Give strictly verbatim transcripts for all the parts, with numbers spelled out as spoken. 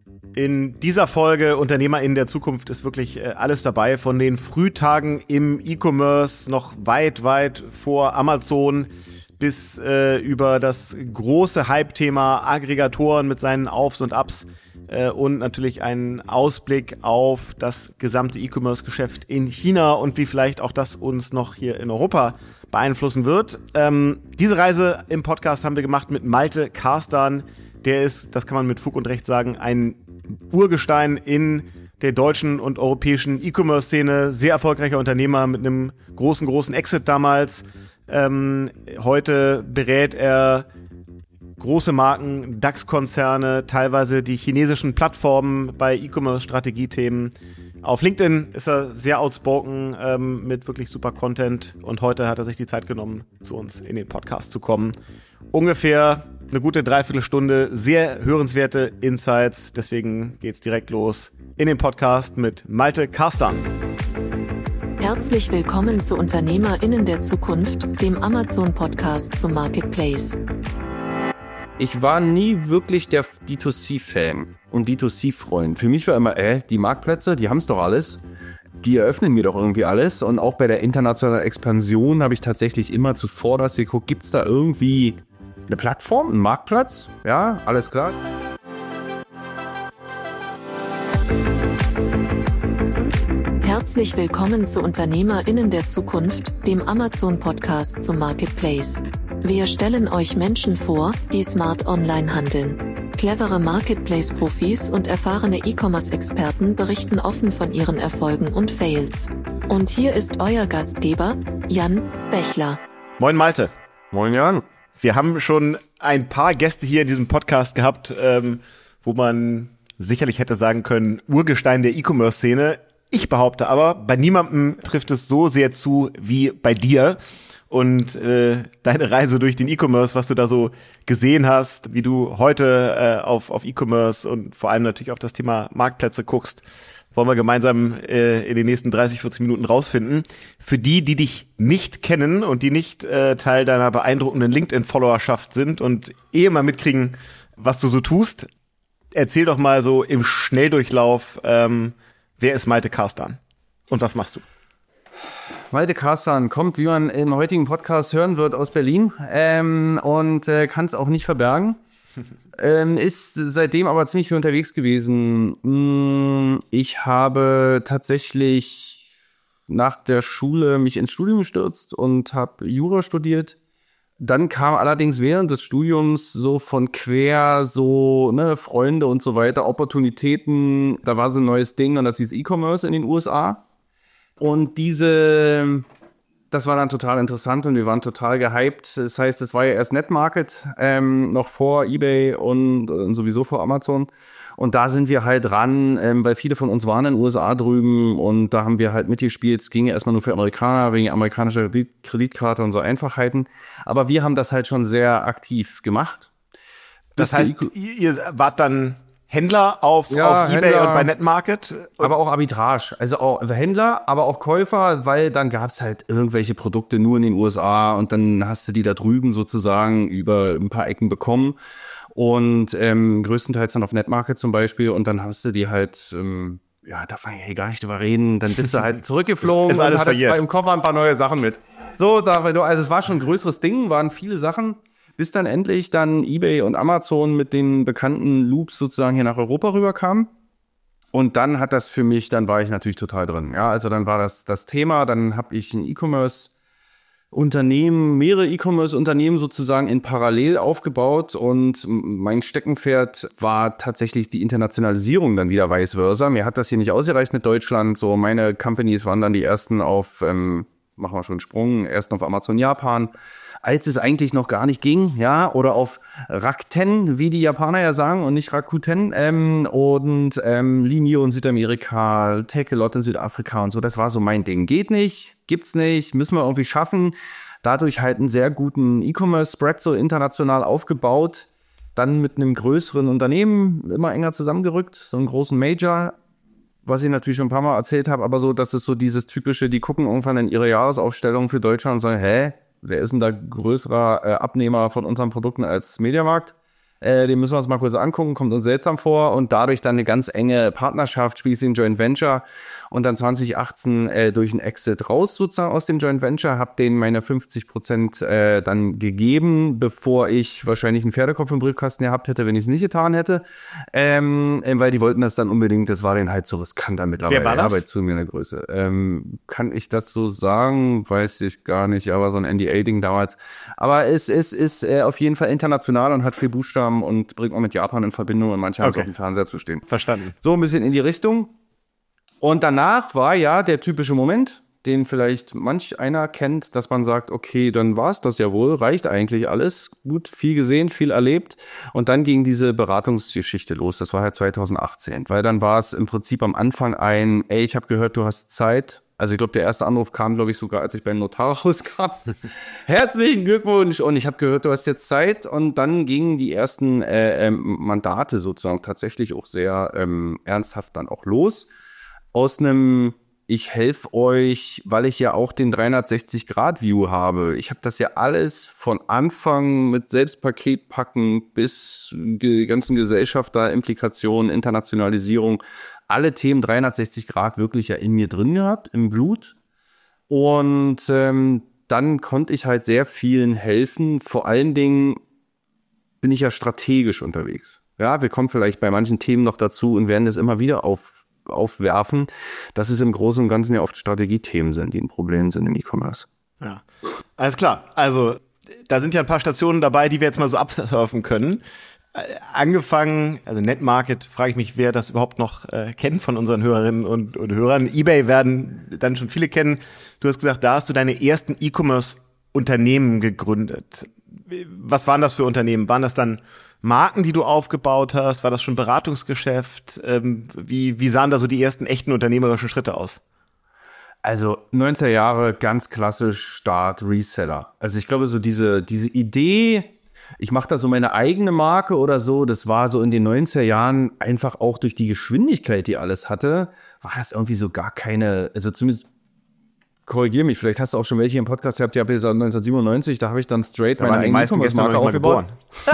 In dieser Folge UnternehmerInnen der Zukunft ist wirklich äh, alles dabei, von den Frühtagen im E-Commerce noch weit, weit vor Amazon bis äh, über das große Hype-Thema Aggregatoren mit seinen Aufs und Ups äh, und natürlich einen Ausblick auf das gesamte E-Commerce-Geschäft in China und wie vielleicht auch das uns noch hier in Europa beeinflussen wird. Ähm, diese Reise im Podcast haben wir gemacht mit Malte Karstan. Der ist, das kann man mit Fug und Recht sagen, ein Urgestein in der deutschen und europäischen E-Commerce-Szene. Sehr erfolgreicher Unternehmer mit einem großen, großen Exit damals. Ähm, heute berät er große Marken, DAX-Konzerne, teilweise die chinesischen Plattformen bei E-Commerce-Strategiethemen. Auf LinkedIn ist er sehr outspoken ähm, mit wirklich super Content und heute hat er sich die Zeit genommen, zu uns in den Podcast zu kommen. Ungefähr eine gute Dreiviertelstunde, sehr hörenswerte Insights. Deswegen geht's direkt los in den Podcast mit Malte Karstan. Herzlich willkommen zu UnternehmerInnen der Zukunft, dem Amazon-Podcast zum Marketplace. Ich war nie wirklich der D zwei C-Fan und D zwei C-Freund. Für mich war immer, äh, die Marktplätze, die haben es doch alles. Die eröffnen mir doch irgendwie alles. Und auch bei der internationalen Expansion habe ich tatsächlich immer zuvor das geguckt, gibt es da irgendwie eine Plattform, einen Marktplatz? Ja, alles klar. Herzlich willkommen zu UnternehmerInnen der Zukunft, dem Amazon-Podcast zum Marketplace. Wir stellen euch Menschen vor, die smart online handeln. Clevere Marketplace-Profis und erfahrene E-Commerce-Experten berichten offen von ihren Erfolgen und Fails. Und hier ist euer Gastgeber, Jan Bechler. Moin Malte. Moin Jan. Wir haben schon ein paar Gäste hier in diesem Podcast gehabt, ähm, wo man sicherlich hätte sagen können, Urgestein der E-Commerce-Szene. Ich behaupte aber, bei niemandem trifft es so sehr zu wie bei dir. Und äh, deine Reise durch den E-Commerce, was du da so gesehen hast, wie du heute äh, auf, auf E-Commerce und vor allem natürlich auf das Thema Marktplätze guckst, wollen wir gemeinsam äh, in den nächsten dreißig, vierzig Minuten rausfinden. Für die, die dich nicht kennen und die nicht äh, Teil deiner beeindruckenden LinkedIn-Followerschaft sind und eh mal mitkriegen, was du so tust, erzähl doch mal so im Schnelldurchlauf, ähm, wer ist Malte Karstan und was machst du? Malte Karstan kommt, wie man im heutigen Podcast hören wird, aus Berlin ähm, und äh, kann es auch nicht verbergen. ähm, ist seitdem aber ziemlich viel unterwegs gewesen. Ich habe tatsächlich nach der Schule mich ins Studium gestürzt und habe Jura studiert. Dann kam allerdings während des Studiums so von quer so ne, Freunde und so weiter, Opportunitäten. Da war so ein neues Ding und das hieß E-Commerce in den U S A. Und diese, das war dann total interessant und wir waren total gehypt. Das heißt, es war ja erst Netmarket, ähm, noch vor eBay und, und sowieso vor Amazon. Und da sind wir halt ran, ähm, weil viele von uns waren in den U S A drüben und da haben wir halt mitgespielt. Es ging ja erstmal nur für Amerikaner, wegen amerikanischer Kreditkarte und so Einfachheiten. Aber wir haben das halt schon sehr aktiv gemacht. Das heißt, ihr wart dann Händler auf, ja, auf eBay Händler, und bei Netmarket? Aber auch Arbitrage, also auch Händler, aber auch Käufer, weil dann gab es halt irgendwelche Produkte nur in den U S A und dann hast du die da drüben sozusagen über ein paar Ecken bekommen und ähm, größtenteils dann auf Netmarket zum Beispiel und dann hast du die halt, ähm, ja, darf man hier gar nicht drüber reden, dann bist du halt zurückgeflogen ist, ist und hattest verjährt. Im Koffer ein paar neue Sachen mit. So, da, also es war schon ein größeres Ding, waren viele Sachen. Bis dann endlich dann eBay und Amazon mit den bekannten Loops sozusagen hier nach Europa rüberkamen. Und dann hat das für mich, dann war ich natürlich total drin. Ja, also dann war das das Thema, dann habe ich ein E-Commerce-Unternehmen, mehrere E-Commerce-Unternehmen sozusagen in parallel aufgebaut. Und mein Steckenpferd war tatsächlich die Internationalisierung dann wieder vice versa. Mir hat das hier nicht ausgereicht mit Deutschland. So meine Companies waren dann die ersten auf, ähm, machen wir schon einen Sprung, ersten auf Amazon Japan. Als es eigentlich noch gar nicht ging, ja, oder auf Rakuten, wie die Japaner ja sagen, und nicht Rakuten, ähm, und ähm, Linio in Südamerika, Takealot in Südafrika und so, das war so mein Ding. Geht nicht, gibt's nicht, müssen wir irgendwie schaffen. Dadurch halt einen sehr guten E-Commerce-Spread so international aufgebaut, dann mit einem größeren Unternehmen immer enger zusammengerückt, so einen großen Major, was ich natürlich schon ein paar Mal erzählt habe, aber so, das ist so dieses typische, die gucken irgendwann in ihre Jahresaufstellung für Deutschland und sagen, hä, wer ist denn da größerer äh, Abnehmer von unseren Produkten als Mediamarkt? Äh, den müssen wir uns mal kurz angucken, kommt uns seltsam vor. Und dadurch dann eine ganz enge Partnerschaft, schließlich ein Joint Venture. Und dann zwanzig achtzehn äh, durch ein Exit raus sozusagen aus dem Joint Venture, habe denen meine fünfzig Prozent äh, dann gegeben, bevor ich wahrscheinlich einen Pferdekopf im Briefkasten gehabt hätte, wenn ich es nicht getan hätte. Ähm, weil die wollten das dann unbedingt, das war denen halt so riskant dann mittlerweile. Wer war das? Arbeit zu mir eine Größe. Ähm, kann ich das so sagen? Weiß ich gar nicht, aber so ein N D A-Ding damals. Aber es, es ist äh, auf jeden Fall international und hat viel Buchstaben und bringt auch mit Japan in Verbindung und manche haben es Okay. auf dem Fernseher zu stehen. Verstanden. So ein bisschen in die Richtung. Und danach war ja der typische Moment, den vielleicht manch einer kennt, dass man sagt, okay, dann war es das ja wohl, reicht eigentlich alles, gut, viel gesehen, viel erlebt. Und dann ging diese Beratungsgeschichte los, das war ja zwanzig achtzehn, weil dann war es im Prinzip am Anfang ein, ey, ich habe gehört, du hast Zeit. Also ich glaube, der erste Anruf kam, glaube ich, sogar, als ich beim Notar rauskam. Herzlichen Glückwunsch und ich habe gehört, du hast jetzt Zeit. Und dann gingen die ersten äh, ähm, Mandate sozusagen tatsächlich auch sehr ähm, ernsthaft dann auch los. Aus einem, ich helfe euch, weil ich ja auch den dreihundertsechzig Grad View habe. Ich habe das ja alles von Anfang mit Selbstpaket packen bis die ganzen Gesellschafter, Implikationen, Internationalisierung, alle Themen dreihundertsechzig Grad wirklich ja in mir drin gehabt, im Blut. Und ähm, dann konnte ich halt sehr vielen helfen. Vor allen Dingen bin ich ja strategisch unterwegs. Ja, wir kommen vielleicht bei manchen Themen noch dazu und werden das immer wieder auf aufwerfen, dass es im Großen und Ganzen ja oft Strategiethemen sind, die ein Problem sind im E-Commerce. Ja, alles klar. Also da sind ja ein paar Stationen dabei, die wir jetzt mal so absurfen können. Äh, angefangen, also Netmarket, frage ich mich, wer das überhaupt noch äh, kennt von unseren Hörerinnen und, und Hörern. eBay werden dann schon viele kennen. Du hast gesagt, da hast du deine ersten E-Commerce-Unternehmen gegründet. Was waren das für Unternehmen? Waren das dann Marken, die du aufgebaut hast? War das schon Beratungsgeschäft? Ähm, wie, wie sahen da so die ersten echten unternehmerischen Schritte aus? Also neunziger Jahre, ganz klassisch Start, Reseller. Also ich glaube, so diese, diese Idee, ich mache da so meine eigene Marke oder so, das war so in den neunziger Jahren einfach auch durch die Geschwindigkeit, die alles hatte, war das irgendwie so gar keine, also zumindest korrigier mich, vielleicht hast du auch schon welche im Podcast gehabt, die habe ich gesagt neunzehnhundertsiebenundneunzig, da habe ich dann straight da meine eigene E-Commerce-Marke aufgebaut.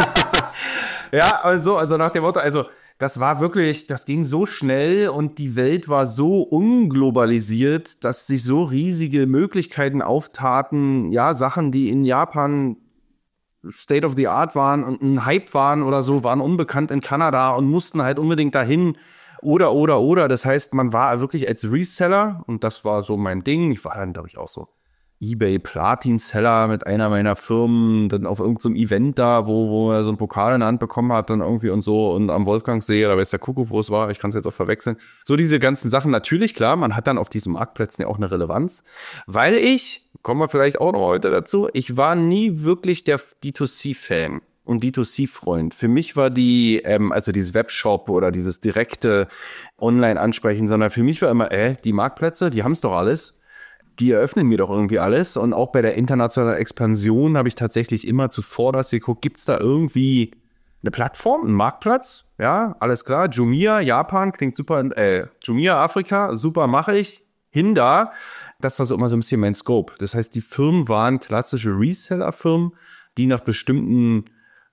Ja, also, also nach dem Motto, also das war wirklich, das ging so schnell und die Welt war so unglobalisiert, dass sich so riesige Möglichkeiten auftaten, ja, Sachen, die in Japan State of the Art waren und ein Hype waren oder so, waren unbekannt in Kanada und mussten halt unbedingt dahin oder, oder, oder. Das heißt, man war wirklich als Reseller und das war so mein Ding. Ich war dann, glaube ich, auch so eBay Platin-Seller mit einer meiner Firmen, dann auf irgendeinem Event da, wo, wo er so einen Pokal in der Hand bekommen hat, dann irgendwie und so und am Wolfgangsee, oder weiß der Kuckuck, wo es war, ich kann es jetzt auch verwechseln. So diese ganzen Sachen, natürlich, klar, man hat dann auf diesen Marktplätzen ja auch eine Relevanz, weil ich, kommen wir vielleicht auch noch heute dazu, ich war nie wirklich der D zwei C-Fan und D zwei C-Freund. Für mich war die, ähm, also dieses Webshop oder dieses direkte Online-Ansprechen, sondern für mich war immer, äh, die Marktplätze, die haben es doch alles. Die eröffnen mir doch irgendwie alles. Und auch bei der internationalen Expansion habe ich tatsächlich immer zuvor das geguckt, gibt es da irgendwie eine Plattform, einen Marktplatz? Ja, alles klar. Jumia, Japan, klingt super. Äh, Jumia, Afrika, super, mache ich. Hin da. Das war so immer so ein bisschen mein Scope. Das heißt, die Firmen waren klassische Reseller-Firmen, die nach bestimmten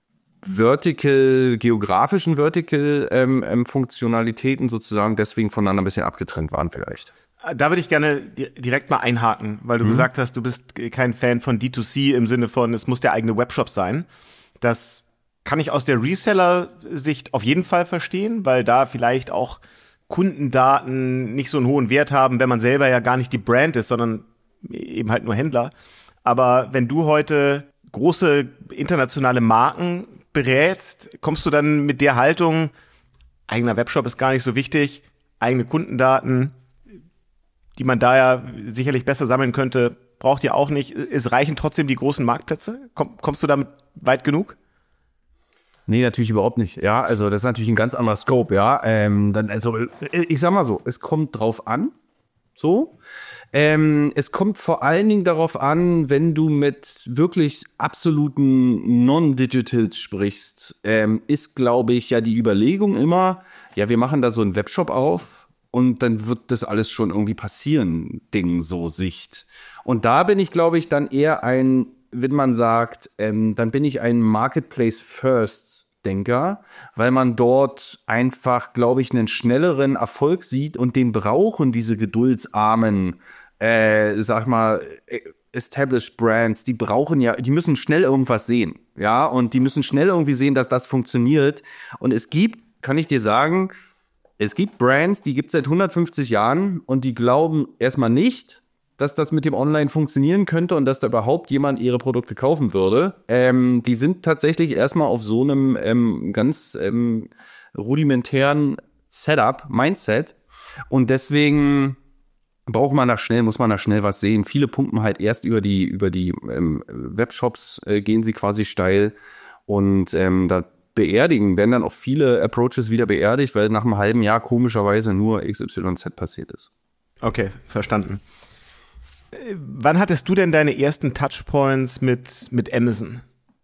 Vertical, geografischen Vertical-Funktionalitäten ähm, sozusagen deswegen voneinander ein bisschen abgetrennt waren vielleicht. Da würde ich gerne direkt mal einhaken, weil du mhm. gesagt hast, du bist kein Fan von D zwei C im Sinne von, es muss der eigene Webshop sein. Das kann ich aus der Reseller-Sicht auf jeden Fall verstehen, weil da vielleicht auch Kundendaten nicht so einen hohen Wert haben, wenn man selber ja gar nicht die Brand ist, sondern eben halt nur Händler. Aber wenn du heute große internationale Marken berätst, kommst du dann mit der Haltung, eigener Webshop ist gar nicht so wichtig, eigene Kundendaten, die man da ja sicherlich besser sammeln könnte, braucht ihr auch nicht. Es reichen trotzdem die großen Marktplätze? Komm, kommst du damit weit genug? Nee, natürlich überhaupt nicht. Ja, also das ist natürlich ein ganz anderer Scope, ja. Ähm, dann, also, ich sag mal so, es kommt drauf an, so. Ähm, es kommt vor allen Dingen darauf an, wenn du mit wirklich absoluten Non-Digitals sprichst, ähm, ist, glaube ich, ja die Überlegung immer, ja, wir machen da so einen Webshop auf, und dann wird das alles schon irgendwie passieren, Ding, so Sicht. Und da bin ich, glaube ich, dann eher ein, wenn man sagt, ähm, dann bin ich ein Marketplace First Querdenker, weil man dort einfach, glaube ich, einen schnelleren Erfolg sieht und den brauchen diese geduldsarmen, äh, sag mal, established Brands, die brauchen ja, die müssen schnell irgendwas sehen, ja, und die müssen schnell irgendwie sehen, dass das funktioniert. Und es gibt, kann ich dir sagen, es gibt Brands, die gibt es seit hundertfünfzig Jahren und die glauben erstmal nicht, dass das mit dem Online funktionieren könnte und dass da überhaupt jemand ihre Produkte kaufen würde. Ähm, die sind tatsächlich erstmal auf so einem ähm, ganz ähm, rudimentären Setup, Mindset. Und deswegen braucht man da schnell, muss man da schnell was sehen. Viele pumpen halt erst über die, über die ähm, Webshops, äh, gehen sie quasi steil. Und ähm, da beerdigen, werden dann auch viele Approaches wieder beerdigt, weil nach einem halben Jahr komischerweise nur X Y Z passiert ist. Okay, verstanden. Wann hattest du denn deine ersten Touchpoints mit, mit Amazon?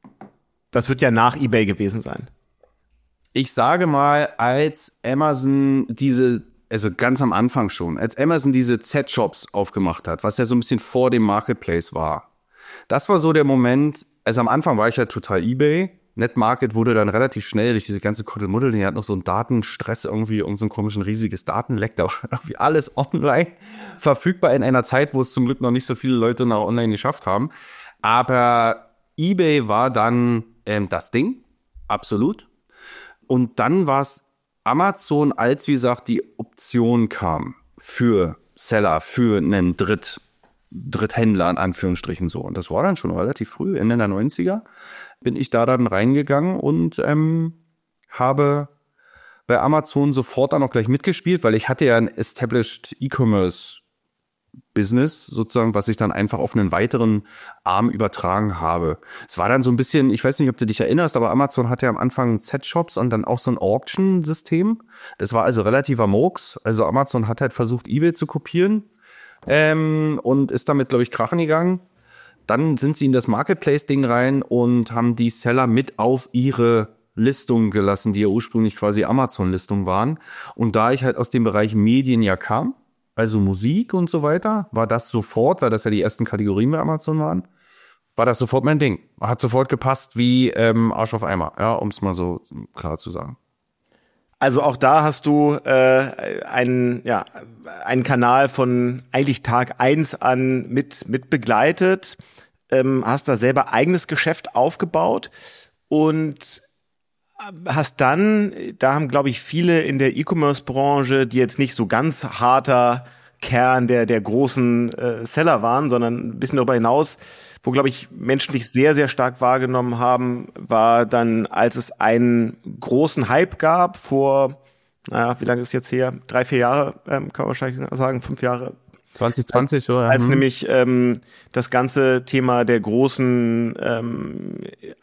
Das wird ja nach eBay gewesen sein. Ich sage mal, als Amazon diese, also ganz am Anfang schon, als Amazon diese Z-Shops aufgemacht hat, was ja so ein bisschen vor dem Marketplace war, das war so der Moment, also am Anfang war ich ja total eBay. Netmarket wurde dann relativ schnell durch diese ganze Kuddelmuddel, die hat noch so einen Datenstress irgendwie, irgend so ein komischen riesiges Datenleck, da war irgendwie alles online verfügbar in einer Zeit, wo es zum Glück noch nicht so viele Leute nach online geschafft haben. Aber eBay war dann ähm, das Ding, absolut. Und dann war es Amazon, als wie gesagt die Option kam für Seller, für einen Dritt, Dritthändler in Anführungsstrichen so. Und das war dann schon relativ früh, Ende der neunziger. Bin ich da dann reingegangen und ähm, habe bei Amazon sofort dann auch gleich mitgespielt, weil ich hatte ja ein established E-Commerce-Business sozusagen, was ich dann einfach auf einen weiteren Arm übertragen habe. Es war dann so ein bisschen, ich weiß nicht, ob du dich erinnerst, aber Amazon hatte ja am Anfang Z-Shops und dann auch so ein Auction-System. Das war also relativer Murks. Also Amazon hat halt versucht, eBay zu kopieren ähm, und ist damit, glaube ich, krachen gegangen. Dann sind sie in das Marketplace-Ding rein und haben die Seller mit auf ihre Listungen gelassen, die ja ursprünglich quasi Amazon-Listungen waren. Und da ich halt aus dem Bereich Medien ja kam, also Musik und so weiter, war das sofort, weil das ja die ersten Kategorien bei Amazon waren, war das sofort mein Ding. Hat sofort gepasst wie ähm, Arsch auf Eimer, ja, um es mal so klar zu sagen. Also auch da hast du äh, einen, ja, einen Kanal von eigentlich Tag eins an mit, mit begleitet, ähm, hast da selber eigenes Geschäft aufgebaut und hast dann, da haben glaube ich viele in der E-Commerce-Branche, die jetzt nicht so ganz harter Kern der, der großen äh, Seller waren, sondern ein bisschen darüber hinaus, wo, glaube ich, Menschen dich sehr, sehr stark wahrgenommen haben, war dann, als es einen großen Hype gab vor, naja, wie lange ist es jetzt her? Drei, vier Jahre, ähm, kann man wahrscheinlich sagen, fünf Jahre. zwanzig zwanzig, so, ja. Als hm. nämlich ähm, das ganze Thema der großen ähm,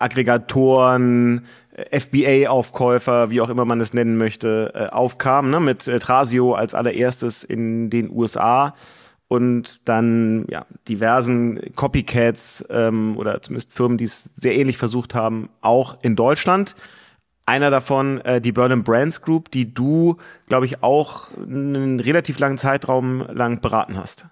Aggregatoren, F B A-Aufkäufer, wie auch immer man es nennen möchte, äh, aufkam, ne, mit äh, Thrasio als allererstes in den U S A. Und dann ja diversen Copycats ähm, oder zumindest Firmen, die es sehr ähnlich versucht haben, auch in Deutschland. Einer davon, äh, die Berlin Brands Group, die du, glaube ich, auch einen relativ langen Zeitraum lang beraten hast.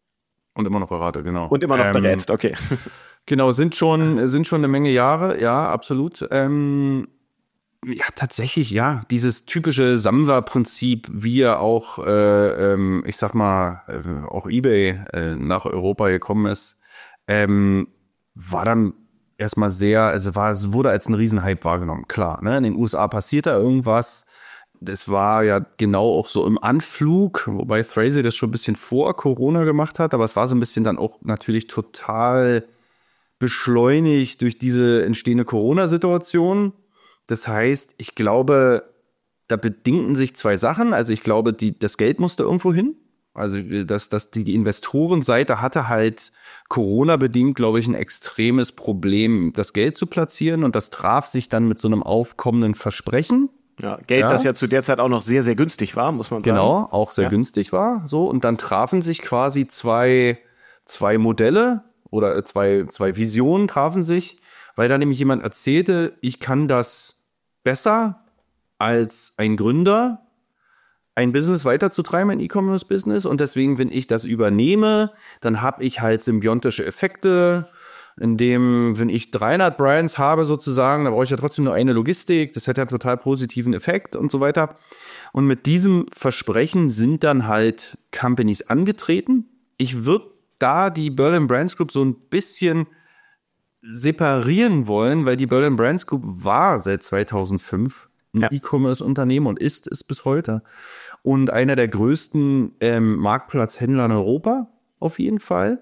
Und immer noch berate, genau. Und immer noch ähm, berätst, okay. Genau, sind schon, sind schon eine Menge Jahre, ja, absolut. Ähm, ja, tatsächlich, ja, dieses typische Samwa-Prinzip, wie ja auch, äh, ähm, ich sag mal, äh, auch eBay äh, nach Europa gekommen ist, ähm, war dann erstmal sehr, also war, es wurde als ein Riesenhype wahrgenommen, klar, ne? In den U S A passiert da irgendwas. Das war ja genau auch so im Anflug, wobei Thrasio das schon ein bisschen vor Corona gemacht hat, aber es war so ein bisschen dann auch natürlich total beschleunigt durch diese entstehende Corona-Situation. Das heißt, ich glaube, da bedingten sich zwei Sachen. Also ich glaube, die, das Geld musste irgendwo hin. Also dass, dass die, die Investorenseite hatte halt Corona-bedingt, glaube ich, ein extremes Problem, das Geld zu platzieren. Und das traf sich dann mit so einem aufkommenden Versprechen. Ja, Geld, ja. Das ja zu der Zeit auch noch sehr, sehr günstig war, muss man sagen. Genau, auch sehr ja. günstig war. So, und dann trafen sich quasi zwei, zwei Modelle oder zwei, zwei Visionen trafen sich, weil da nämlich jemand erzählte, ich kann das besser als ein Gründer, ein Business weiterzutreiben, ein E-Commerce-Business. Und deswegen, wenn ich das übernehme, dann habe ich halt symbiontische Effekte. in dem, wenn ich dreihundert Brands habe sozusagen, da brauche ich ja trotzdem nur eine Logistik, das hat ja einen total positiven Effekt und so weiter. Und mit diesem Versprechen sind dann halt Companies angetreten. Ich würde da die Berlin Brands Group so ein bisschen separieren wollen, weil die Berlin Brands Group war seit zweitausendfünf ein ja. E-Commerce-Unternehmen und ist es bis heute. Und einer der größten ähm, Marktplatzhändler in Europa, auf jeden Fall.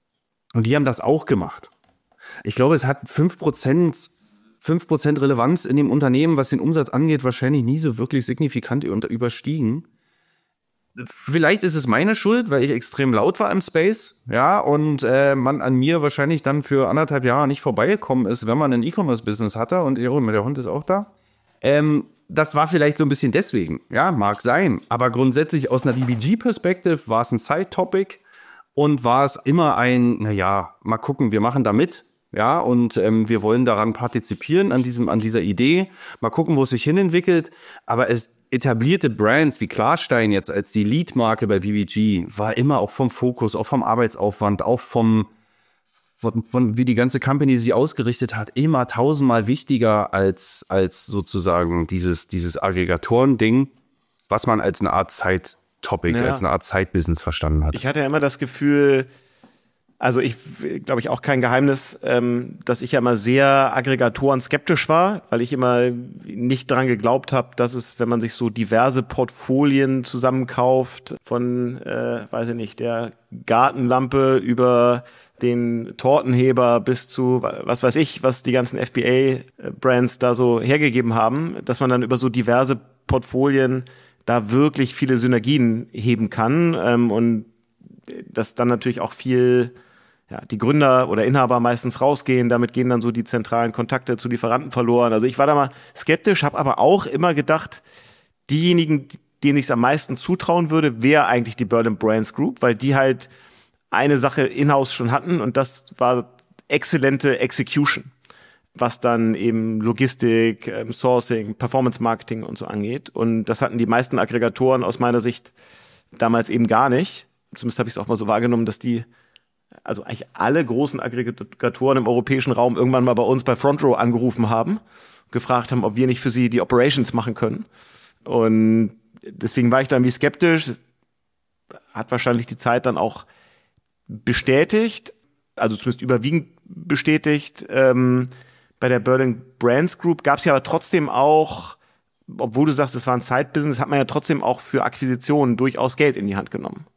Und die haben das auch gemacht. Ich glaube, es hat fünf Prozent, fünf Prozent Relevanz in dem Unternehmen, was den Umsatz angeht, wahrscheinlich nie so wirklich signifikant überstiegen. Vielleicht ist es meine Schuld, weil ich extrem laut war im Space, ja, und äh, man an mir wahrscheinlich dann für anderthalb Jahre nicht vorbeigekommen ist, wenn man ein E-Commerce-Business hatte und der Hund ist auch da. Ähm, das war vielleicht so ein bisschen deswegen, ja, mag sein. Aber grundsätzlich aus einer D B G-Perspektive war es ein Side-Topic und war es immer ein, naja, mal gucken, wir machen da mit, ja, und ähm, wir wollen daran partizipieren, an diesem, an dieser Idee, mal gucken, wo es sich hinentwickelt, aber es etablierte Brands wie Klarstein jetzt als die Lead-Marke bei B B G war immer auch vom Fokus, auch vom Arbeitsaufwand, auch vom, von, von wie die ganze Company sich ausgerichtet hat, immer tausendmal wichtiger als, als sozusagen dieses, dieses Aggregatoren-Ding, was man als eine Art Side-Topic, ja. als eine Art Side-Business verstanden hat. Ich hatte ja immer das Gefühl, also ich glaube ich auch kein Geheimnis, ähm, dass ich ja immer sehr Aggregatoren skeptisch war, weil ich immer nicht dran geglaubt habe, dass es, wenn man sich so diverse Portfolien zusammenkauft, von, äh, weiß ich nicht, der Gartenlampe über den Tortenheber bis zu, was weiß ich, was die ganzen F B A-Brands da so hergegeben haben, dass man dann über so diverse Portfolien da wirklich viele Synergien heben kann ähm, und dass dann natürlich auch viel, ja, die Gründer oder Inhaber meistens rausgehen, damit gehen dann so die zentralen Kontakte zu Lieferanten verloren. Also ich war da mal skeptisch, habe aber auch immer gedacht, diejenigen, denen ich es am meisten zutrauen würde, wäre eigentlich die Berlin Brands Group, weil die halt eine Sache in-house schon hatten und das war exzellente Execution, was dann eben Logistik, Sourcing, Performance Marketing und so angeht. Und das hatten die meisten Aggregatoren aus meiner Sicht damals eben gar nicht. Zumindest habe ich es auch mal so wahrgenommen, dass die, also eigentlich alle großen Aggregatoren im europäischen Raum irgendwann mal bei uns bei Front Row angerufen haben, gefragt haben, ob wir nicht für sie die Operations machen können. Und deswegen war ich da irgendwie skeptisch. Hat wahrscheinlich die Zeit dann auch bestätigt, also zumindest überwiegend bestätigt. Ähm, bei der Berlin Brands Group gab es ja aber trotzdem auch, obwohl du sagst, es war ein Side-Business, hat man ja trotzdem auch für Akquisitionen durchaus Geld in die Hand genommen.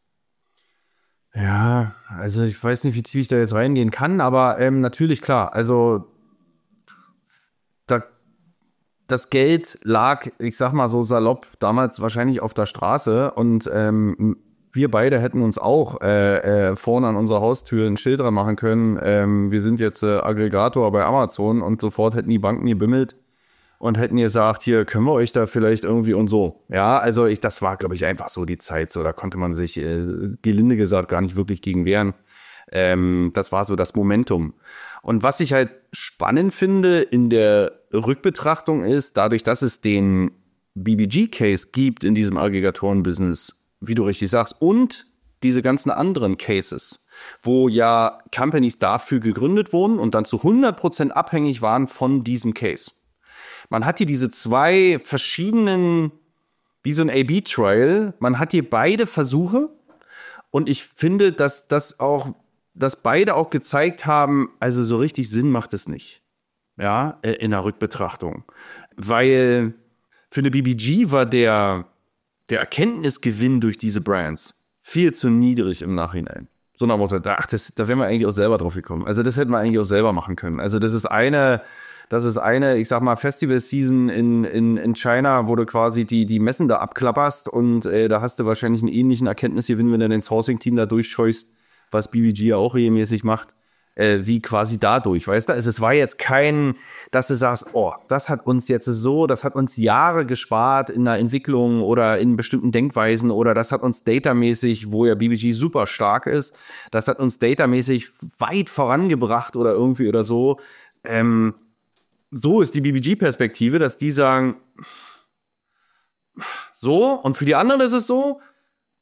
Ja, also ich weiß nicht, wie tief ich da jetzt reingehen kann, aber ähm, natürlich, klar, also da, das Geld lag, ich sag mal so salopp, damals wahrscheinlich auf der Straße und ähm, wir beide hätten uns auch äh, äh, vorne an unserer Haustür ein Schild dran machen können, ähm, wir sind jetzt äh, Aggregator bei Amazon und sofort hätten die Banken gebimmelt und hätten gesagt, hier können wir euch da vielleicht irgendwie und so. Ja, also ich, das war, glaube ich, einfach so die Zeit. So, da konnte man sich, äh, gelinde gesagt, gar nicht wirklich gegen wehren. Ähm, das war so das Momentum. Und was ich halt spannend finde in der Rückbetrachtung ist, dadurch, dass es den B B G-Case gibt in diesem Aggregatoren-Business, wie du richtig sagst, und diese ganzen anderen Cases, wo ja Companies dafür gegründet wurden und dann zu hundert Prozent abhängig waren von diesem Case. Man hat hier diese zwei verschiedenen, wie so ein A B Trial, man hat hier beide Versuche und ich finde, dass das auch, dass beide auch gezeigt haben, also so richtig Sinn macht es nicht, ja, in der Rückbetrachtung, weil für eine B B G war der, der Erkenntnisgewinn durch diese Brands viel zu niedrig im Nachhinein. So nach dem Motto, ach, das, da wären wir eigentlich auch selber drauf gekommen. Also das hätten wir eigentlich auch selber machen können. Also das ist eine, das ist eine, ich sag mal, Festival-Season in, in, in China, wo du quasi die, die Messen da abklapperst und äh, da hast du wahrscheinlich einen ähnlichen Erkenntnisgewinn, wenn du dein Sourcing-Team da durchscheust, was B B G ja auch regelmäßig macht, äh, wie quasi dadurch, weißt du? Also es war jetzt kein, dass du sagst, oh, das hat uns jetzt so, das hat uns Jahre gespart in der Entwicklung oder in bestimmten Denkweisen oder das hat uns datamäßig, wo ja B B G super stark ist, das hat uns datamäßig weit vorangebracht oder irgendwie oder so. Ähm, so ist die B B G-Perspektive, dass die sagen, so, und für die anderen ist es so,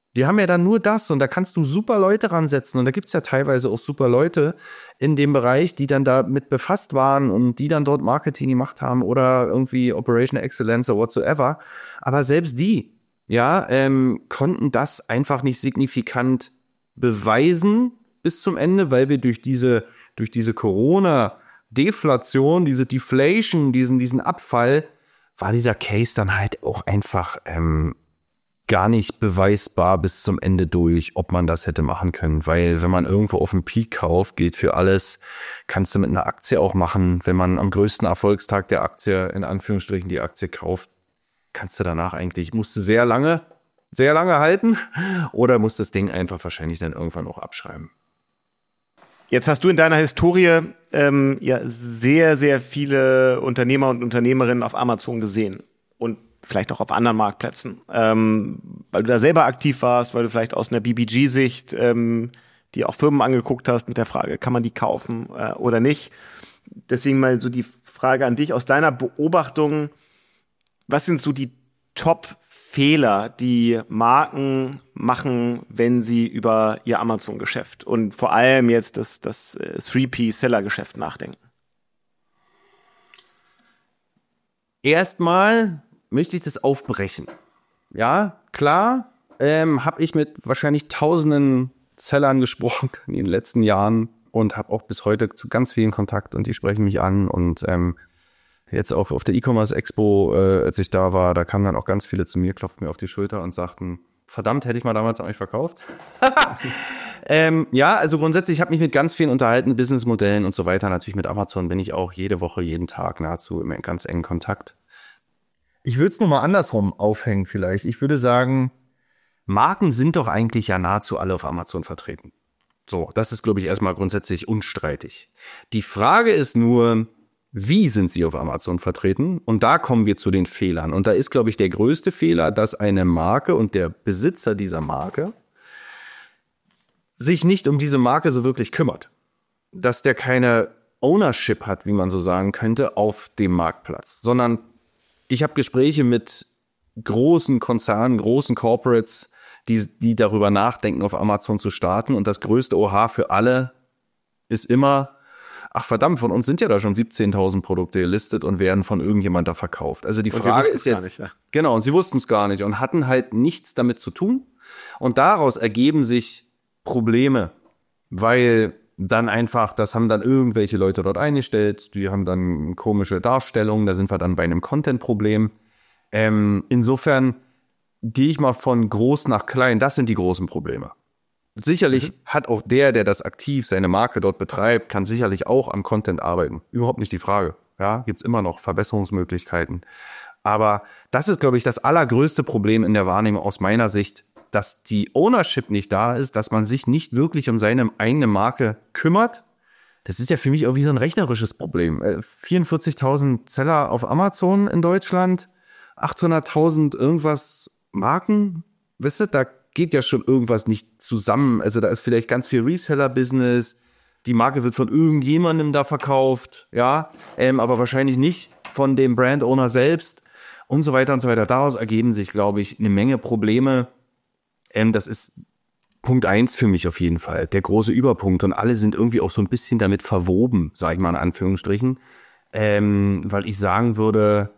Die haben ja dann nur das und da kannst du super Leute ransetzen und da gibt es ja teilweise auch super Leute in dem Bereich, die dann damit befasst waren und die dann dort Marketing gemacht haben oder irgendwie Operational Excellence oder whatsoever. Aber selbst die, ja, ähm, konnten das einfach nicht signifikant beweisen bis zum Ende, weil wir durch diese, durch diese Corona-Deflation, diese Deflation, diesen, diesen Abfall, war dieser Case dann halt auch einfach ähm, gar nicht beweisbar bis zum Ende durch, ob man das hätte machen können. Weil wenn man irgendwo auf dem Peak kauft, gilt für alles, kannst du mit einer Aktie auch machen. Wenn man am größten Erfolgstag der Aktie, in Anführungsstrichen, die Aktie kauft, kannst du danach eigentlich, musst du sehr lange, sehr lange halten oder musst das Ding einfach wahrscheinlich dann irgendwann auch abschreiben. Jetzt hast du in deiner Historie ähm, ja sehr, sehr viele Unternehmer und Unternehmerinnen auf Amazon gesehen und vielleicht auch auf anderen Marktplätzen, ähm, weil du da selber aktiv warst, weil du vielleicht aus einer B B G-Sicht ähm, dir auch Firmen angeguckt hast mit der Frage, kann man die kaufen äh, oder nicht. Deswegen mal so die Frage an dich aus deiner Beobachtung, was sind so die Top-Fehler, die Marken machen, wenn sie über ihr Amazon-Geschäft und vor allem jetzt das, das drei P-Seller-Geschäft nachdenken? Erstmal möchte ich das aufbrechen. Ja, klar, ähm, habe ich mit wahrscheinlich tausenden Sellern gesprochen in den letzten Jahren und habe auch bis heute zu ganz vielen Kontakt und die sprechen mich an und ähm, jetzt auch auf der E-Commerce Expo, äh, als ich da war, da kamen dann auch ganz viele zu mir, klopften mir auf die Schulter und sagten, verdammt, hätte ich mal damals an euch verkauft. ähm, ja, also grundsätzlich, ich habe mich mit ganz vielen unterhalten, Businessmodellen und so weiter. Natürlich mit Amazon bin ich auch jede Woche, jeden Tag nahezu im ganz engen Kontakt. Ich würde es nur mal andersrum aufhängen vielleicht. Ich würde sagen, Marken sind doch eigentlich ja nahezu alle auf Amazon vertreten. So, das ist, glaube ich, erstmal grundsätzlich unstreitig. Die Frage ist nur, wie sind sie auf Amazon vertreten? Und da kommen wir zu den Fehlern. Und da ist, glaube ich, der größte Fehler, dass eine Marke und der Besitzer dieser Marke sich nicht um diese Marke so wirklich kümmert. Dass der keine Ownership hat, wie man so sagen könnte, auf dem Marktplatz. Sondern ich habe Gespräche mit großen Konzernen, großen Corporates, die, die darüber nachdenken, auf Amazon zu starten. Und das größte Oha für alle ist immer, ach verdammt, von uns sind ja da schon siebzehntausend Produkte gelistet und werden von irgendjemand da verkauft. Also die Frage ist jetzt, nicht, ja. Genau, und sie wussten es gar nicht und hatten halt nichts damit zu tun. Und daraus ergeben sich Probleme, weil dann einfach, das haben dann irgendwelche Leute dort eingestellt, die haben dann komische Darstellungen, da sind wir dann bei einem Content-Problem. Ähm, insofern gehe ich mal von groß nach klein, das sind die großen Probleme. Sicherlich mhm. hat auch der, der das aktiv, seine Marke dort betreibt, kann sicherlich auch am Content arbeiten. Überhaupt nicht die Frage. Ja, gibt's immer noch Verbesserungsmöglichkeiten. Aber das ist, glaube ich, das allergrößte Problem in der Wahrnehmung aus meiner Sicht, dass die Ownership nicht da ist, dass man sich nicht wirklich um seine eigene Marke kümmert. Das ist ja für mich auch wie so ein rechnerisches Problem. vierundvierzigtausend Seller auf Amazon in Deutschland, achthunderttausend irgendwas Marken. Wisst ihr, da geht ja schon irgendwas nicht zusammen. Also da ist vielleicht ganz viel Reseller-Business. Die Marke wird von irgendjemandem da verkauft, ja, ähm, aber wahrscheinlich nicht von dem Brand-Owner selbst und so weiter und so weiter. Daraus ergeben sich, glaube ich, eine Menge Probleme. Ähm, das ist Punkt eins für mich auf jeden Fall, der große Überpunkt. Und alle sind irgendwie auch so ein bisschen damit verwoben, sage ich mal in Anführungsstrichen, ähm, weil ich sagen würde,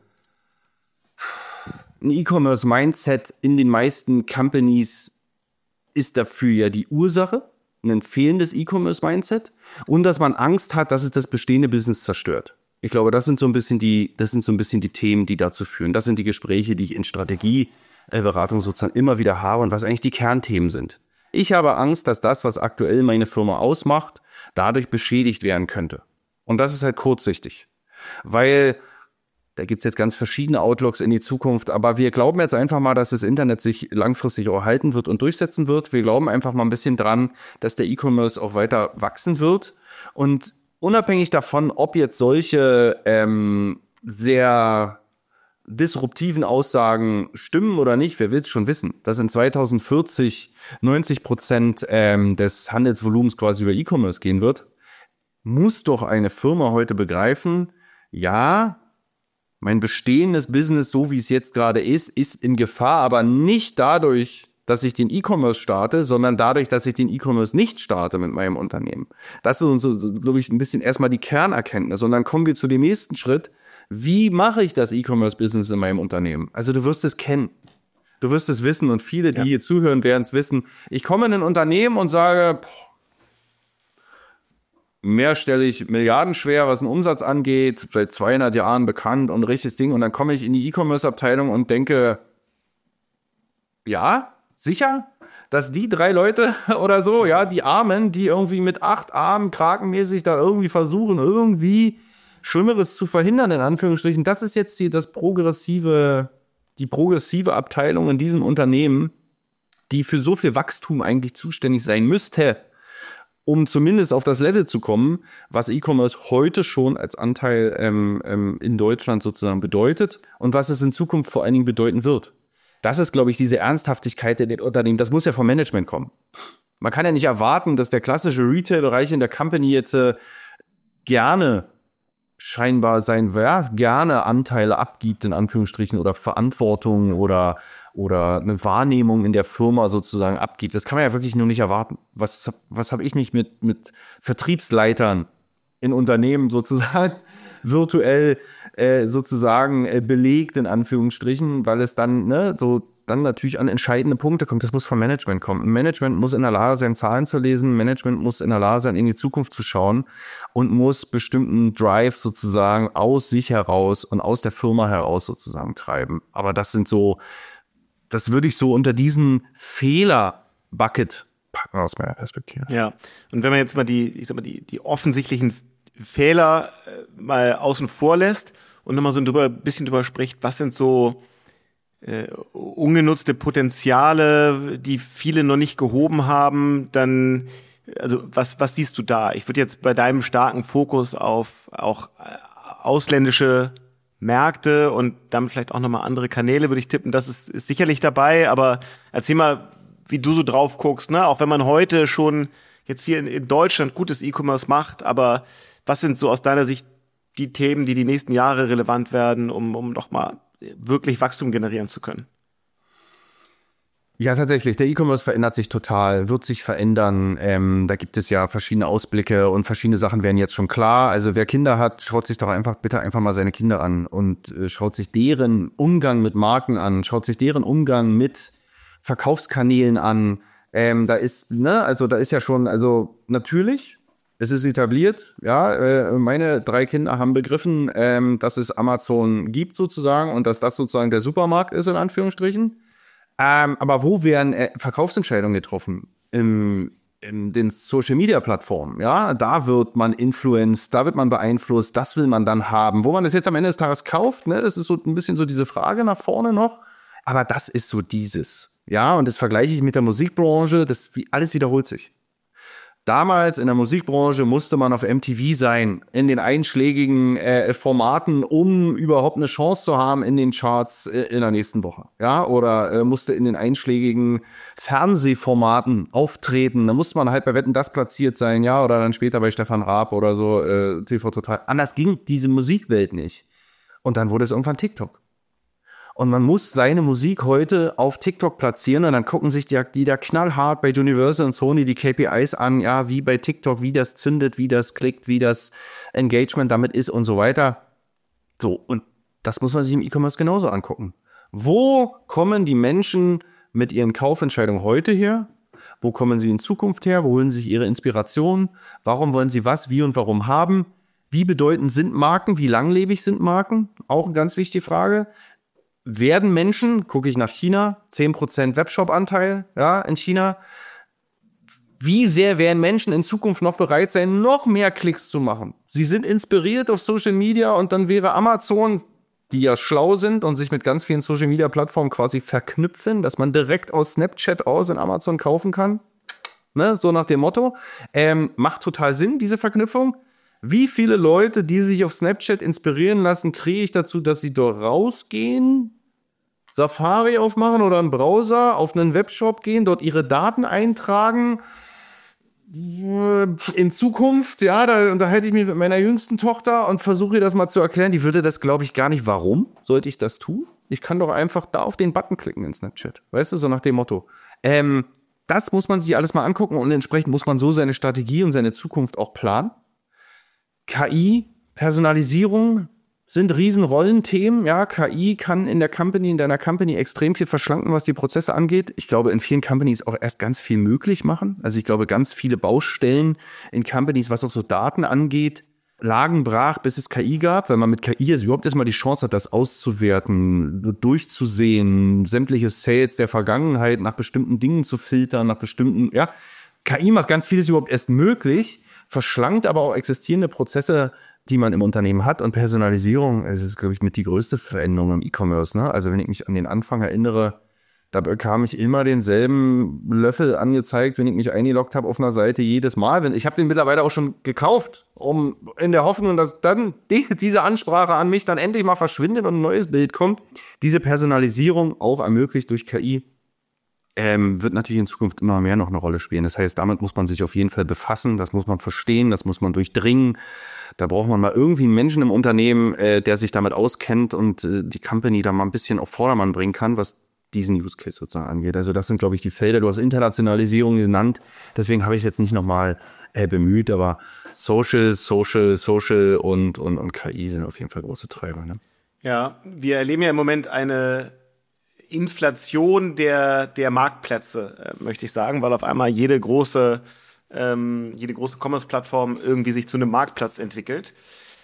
ein E-Commerce-Mindset in den meisten Companies ist dafür ja die Ursache, ein fehlendes E-Commerce-Mindset und dass man Angst hat, dass es das bestehende Business zerstört. Ich glaube, das sind so ein bisschen die, das sind so ein bisschen die Themen, die dazu führen. Das sind die Gespräche, die ich in Strategieberatung sozusagen immer wieder habe und was eigentlich die Kernthemen sind. Ich habe Angst, dass das, was aktuell meine Firma ausmacht, dadurch beschädigt werden könnte. Und das ist halt kurzsichtig, weil da gibt's jetzt ganz verschiedene Outlooks in die Zukunft, aber wir glauben jetzt einfach mal, dass das Internet sich langfristig auch halten wird und durchsetzen wird. Wir glauben einfach mal ein bisschen dran, dass der E-Commerce auch weiter wachsen wird. Und unabhängig davon, ob jetzt solche ähm, sehr disruptiven Aussagen stimmen oder nicht, wer will es schon wissen, dass in zweitausendvierzig neunzig Prozent ähm, des Handelsvolumens quasi über E-Commerce gehen wird, muss doch eine Firma heute begreifen, ja, mein bestehendes Business, so wie es jetzt gerade ist, ist in Gefahr, aber nicht dadurch, dass ich den E-Commerce starte, sondern dadurch, dass ich den E-Commerce nicht starte mit meinem Unternehmen. Das ist so, so, so glaube ich, ein bisschen erstmal die Kernerkenntnis. Und dann kommen wir zu dem nächsten Schritt. Wie mache ich das E-Commerce-Business in meinem Unternehmen? Also du wirst es kennen. Du wirst es wissen und viele, die ja. hier zuhören, werden es wissen. Ich komme in ein Unternehmen und sage, boah, mehrstellig, milliardenschwer, was den Umsatz angeht, seit zweihundert Jahren bekannt und richtiges Ding. Und dann komme ich in die E-Commerce-Abteilung und denke, ja, sicher, dass die drei Leute oder so, ja, die Armen, die irgendwie mit acht Armen krakenmäßig da irgendwie versuchen, irgendwie Schlimmeres zu verhindern, in Anführungsstrichen, das ist jetzt die, das progressive, die progressive Abteilung in diesem Unternehmen, die für so viel Wachstum eigentlich zuständig sein müsste, um zumindest auf das Level zu kommen, was E-Commerce heute schon als Anteil ähm, ähm, in Deutschland sozusagen bedeutet und was es in Zukunft vor allen Dingen bedeuten wird. Das ist, glaube ich, diese Ernsthaftigkeit in den Unternehmen. Das muss ja vom Management kommen. Man kann ja nicht erwarten, dass der klassische Retail-Bereich in der Company jetzt äh, gerne scheinbar sein, ja, gerne Anteile abgibt, in Anführungsstrichen, oder Verantwortung oder, oder eine Wahrnehmung in der Firma sozusagen abgibt. Das kann man ja wirklich nur nicht erwarten. Was, was habe ich mich mit, mit Vertriebsleitern in Unternehmen sozusagen virtuell äh, sozusagen äh, belegt, in Anführungsstrichen, weil es dann, ne, so dann natürlich an entscheidende Punkte kommt. Das muss vom Management kommen. Management muss in der Lage sein, Zahlen zu lesen. Management muss in der Lage sein, in die Zukunft zu schauen und muss bestimmten Drive sozusagen aus sich heraus und aus der Firma heraus sozusagen treiben. Aber das sind so, das würde ich so unter diesen Fehler-Bucket packen aus meiner Perspektive. Ja, und wenn man jetzt mal die, ich sag mal, die, die offensichtlichen Fehler äh, mal außen vor lässt und nochmal so drüber, ein bisschen drüber spricht, was sind so äh, ungenutzte Potenziale, die viele noch nicht gehoben haben, dann, also was, was siehst du da? Ich würde jetzt bei deinem starken Fokus auf auch äh, ausländische Märkte und damit vielleicht auch nochmal andere Kanäle, würde ich tippen, das ist, ist sicherlich dabei, aber erzähl mal, wie du so drauf guckst, ne? Auch wenn man heute schon jetzt hier in, in Deutschland gutes E-Commerce macht, aber was sind so aus deiner Sicht die Themen, die die nächsten Jahre relevant werden, um, um doch mal wirklich Wachstum generieren zu können? Ja, tatsächlich. Der E-Commerce verändert sich total, wird sich verändern. Ähm, da gibt es ja verschiedene Ausblicke und verschiedene Sachen werden jetzt schon klar. Also wer Kinder hat, schaut sich doch einfach bitte einfach mal seine Kinder an und äh, schaut sich deren Umgang mit Marken an, schaut sich deren Umgang mit Verkaufskanälen an. Ähm, da ist, ne, also da ist ja schon, also natürlich, es ist etabliert, ja, äh, meine drei Kinder haben begriffen, ähm, dass es Amazon gibt sozusagen und dass das sozusagen der Supermarkt ist, in Anführungsstrichen. Ähm, aber wo werden äh, Verkaufsentscheidungen getroffen? Im, in den Social-Media-Plattformen, ja, da wird man influenced, da wird man beeinflusst, das will man dann haben. Wo man das jetzt am Ende des Tages kauft, ne, das ist so ein bisschen so diese Frage nach vorne noch, aber das ist so dieses, ja, und das vergleiche ich mit der Musikbranche, das alles wiederholt sich. Damals in der Musikbranche musste man auf M T V sein, in den einschlägigen äh, Formaten, um überhaupt eine Chance zu haben in den Charts äh, in der nächsten Woche. Ja, oder äh, musste in den einschlägigen Fernsehformaten auftreten. Da musste man halt bei Wetten, das platziert sein, ja, oder dann später bei Stefan Raab oder so, äh, T V Total. Anders ging diese Musikwelt nicht. Und dann wurde es irgendwann TikTok. Und man muss seine Musik heute auf TikTok platzieren und dann gucken sich die, die da knallhart bei Universal und Sony die K P Is an, ja, wie bei TikTok, wie das zündet, wie das klickt, wie das Engagement damit ist und so weiter. So, und das muss man sich im E-Commerce genauso angucken. Wo kommen die Menschen mit ihren Kaufentscheidungen heute her? Wo kommen sie in Zukunft her? Wo holen sie sich ihre Inspiration? Warum wollen sie was, wie und warum haben? Wie bedeutend sind Marken? Wie langlebig sind Marken? Auch eine ganz wichtige Frage. Werden Menschen, gucke ich nach China, zehn Prozent Webshop-Anteil, ja, in China. Wie sehr werden Menschen in Zukunft noch bereit sein, noch mehr Klicks zu machen? Sie sind inspiriert auf Social Media und dann wäre Amazon, die ja schlau sind und sich mit ganz vielen Social Media Plattformen quasi verknüpfen, dass man direkt aus Snapchat aus in Amazon kaufen kann. Ne, so nach dem Motto. Ähm, macht total Sinn, diese Verknüpfung. Wie viele Leute, die sich auf Snapchat inspirieren lassen, kriege ich dazu, dass sie dort rausgehen, Safari aufmachen oder einen Browser, auf einen Webshop gehen, dort ihre Daten eintragen? In Zukunft, ja, da unterhalte ich mich mit meiner jüngsten Tochter und versuche ihr das mal zu erklären. Die würde das, glaube ich, gar nicht. Warum sollte ich das tun? Ich kann doch einfach da auf den Button klicken in Snapchat. Weißt du, so nach dem Motto. Ähm, das muss man sich alles mal angucken und entsprechend muss man so seine Strategie und seine Zukunft auch planen. K I, Personalisierung sind Riesenrollenthemen. Ja, K I kann in der Company, in deiner Company extrem viel verschlanken, was die Prozesse angeht. Ich glaube, in vielen Companies auch erst ganz viel möglich machen. Also ich glaube, ganz viele Baustellen in Companies, was auch so Daten angeht, lagen brach, bis es K I gab, weil man mit K I jetzt überhaupt erstmal die Chance hat, das auszuwerten, durchzusehen, sämtliche Sales der Vergangenheit nach bestimmten Dingen zu filtern, nach bestimmten, ja. K I macht ganz vieles überhaupt erst möglich, verschlankt aber auch existierende Prozesse, die man im Unternehmen hat. Und Personalisierung, es ist, glaube ich, mit die größte Veränderung im E-Commerce, ne? Also wenn ich mich an den Anfang erinnere, da bekam ich immer denselben Löffel angezeigt, wenn ich mich eingeloggt habe auf einer Seite jedes Mal. Ich habe den mittlerweile auch schon gekauft, um in der Hoffnung, dass dann die, diese Ansprache an mich dann endlich mal verschwindet und ein neues Bild kommt. Diese Personalisierung, auch ermöglicht durch K I, ähm, wird natürlich in Zukunft immer mehr noch eine Rolle spielen. Das heißt, damit muss man sich auf jeden Fall befassen, das muss man verstehen, das muss man durchdringen. Da braucht man mal irgendwie einen Menschen im Unternehmen, äh, der sich damit auskennt und äh, die Company da mal ein bisschen auf Vordermann bringen kann, was diesen Use Case sozusagen angeht. Also das sind, glaube ich, die Felder. Du hast Internationalisierung genannt, deswegen habe ich es jetzt nicht nochmal äh, bemüht, aber Social, Social, Social und, und, und K I sind auf jeden Fall große Treiber. Ne? Ja, wir erleben ja im Moment eine Inflation der, der Marktplätze, äh, möchte ich sagen, weil auf einmal jede große, ähm, jede große Commerce-Plattform irgendwie sich zu einem Marktplatz entwickelt.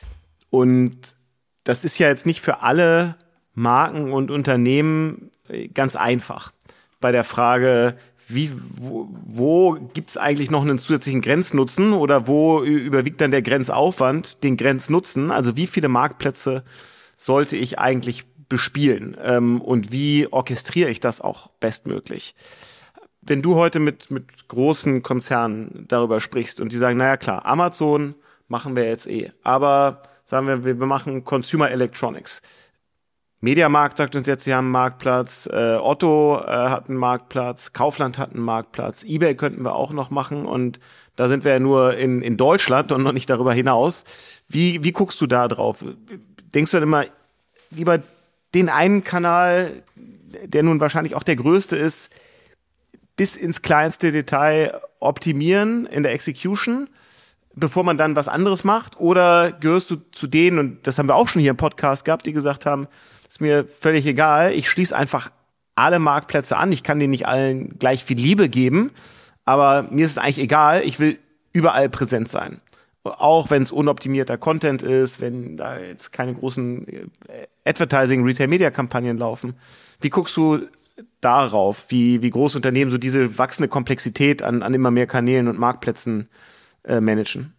Und das ist ja jetzt nicht für alle Marken und Unternehmen ganz einfach bei der Frage, wie, wo, wo gibt es eigentlich noch einen zusätzlichen Grenznutzen oder wo überwiegt dann der Grenzaufwand den Grenznutzen? Also wie viele Marktplätze sollte ich eigentlich bespielen ähm, und wie orchestriere ich das auch bestmöglich? Wenn du heute mit, mit großen Konzernen darüber sprichst und die sagen, naja klar, Amazon machen wir jetzt eh, aber sagen wir, wir machen Consumer Electronics. Mediamarkt sagt uns jetzt, sie haben einen Marktplatz, äh, Otto äh, hat einen Marktplatz, Kaufland hat einen Marktplatz, eBay könnten wir auch noch machen und da sind wir ja nur in, in Deutschland und noch nicht darüber hinaus. Wie, wie guckst du da drauf? Denkst du dann immer, lieber den einen Kanal, der nun wahrscheinlich auch der größte ist, bis ins kleinste Detail optimieren in der Execution, bevor man dann was anderes macht? Oder gehörst du zu denen, und das haben wir auch schon hier im Podcast gehabt, die gesagt haben, ist mir völlig egal, ich schließe einfach alle Marktplätze an, ich kann denen nicht allen gleich viel Liebe geben, aber mir ist es eigentlich egal, ich will überall präsent sein. Auch wenn es unoptimierter Content ist, wenn da jetzt keine großen Advertising-Retail-Media-Kampagnen laufen. Wie guckst du darauf, wie, wie große Unternehmen so diese wachsende Komplexität an, an immer mehr Kanälen und Marktplätzen äh, managen?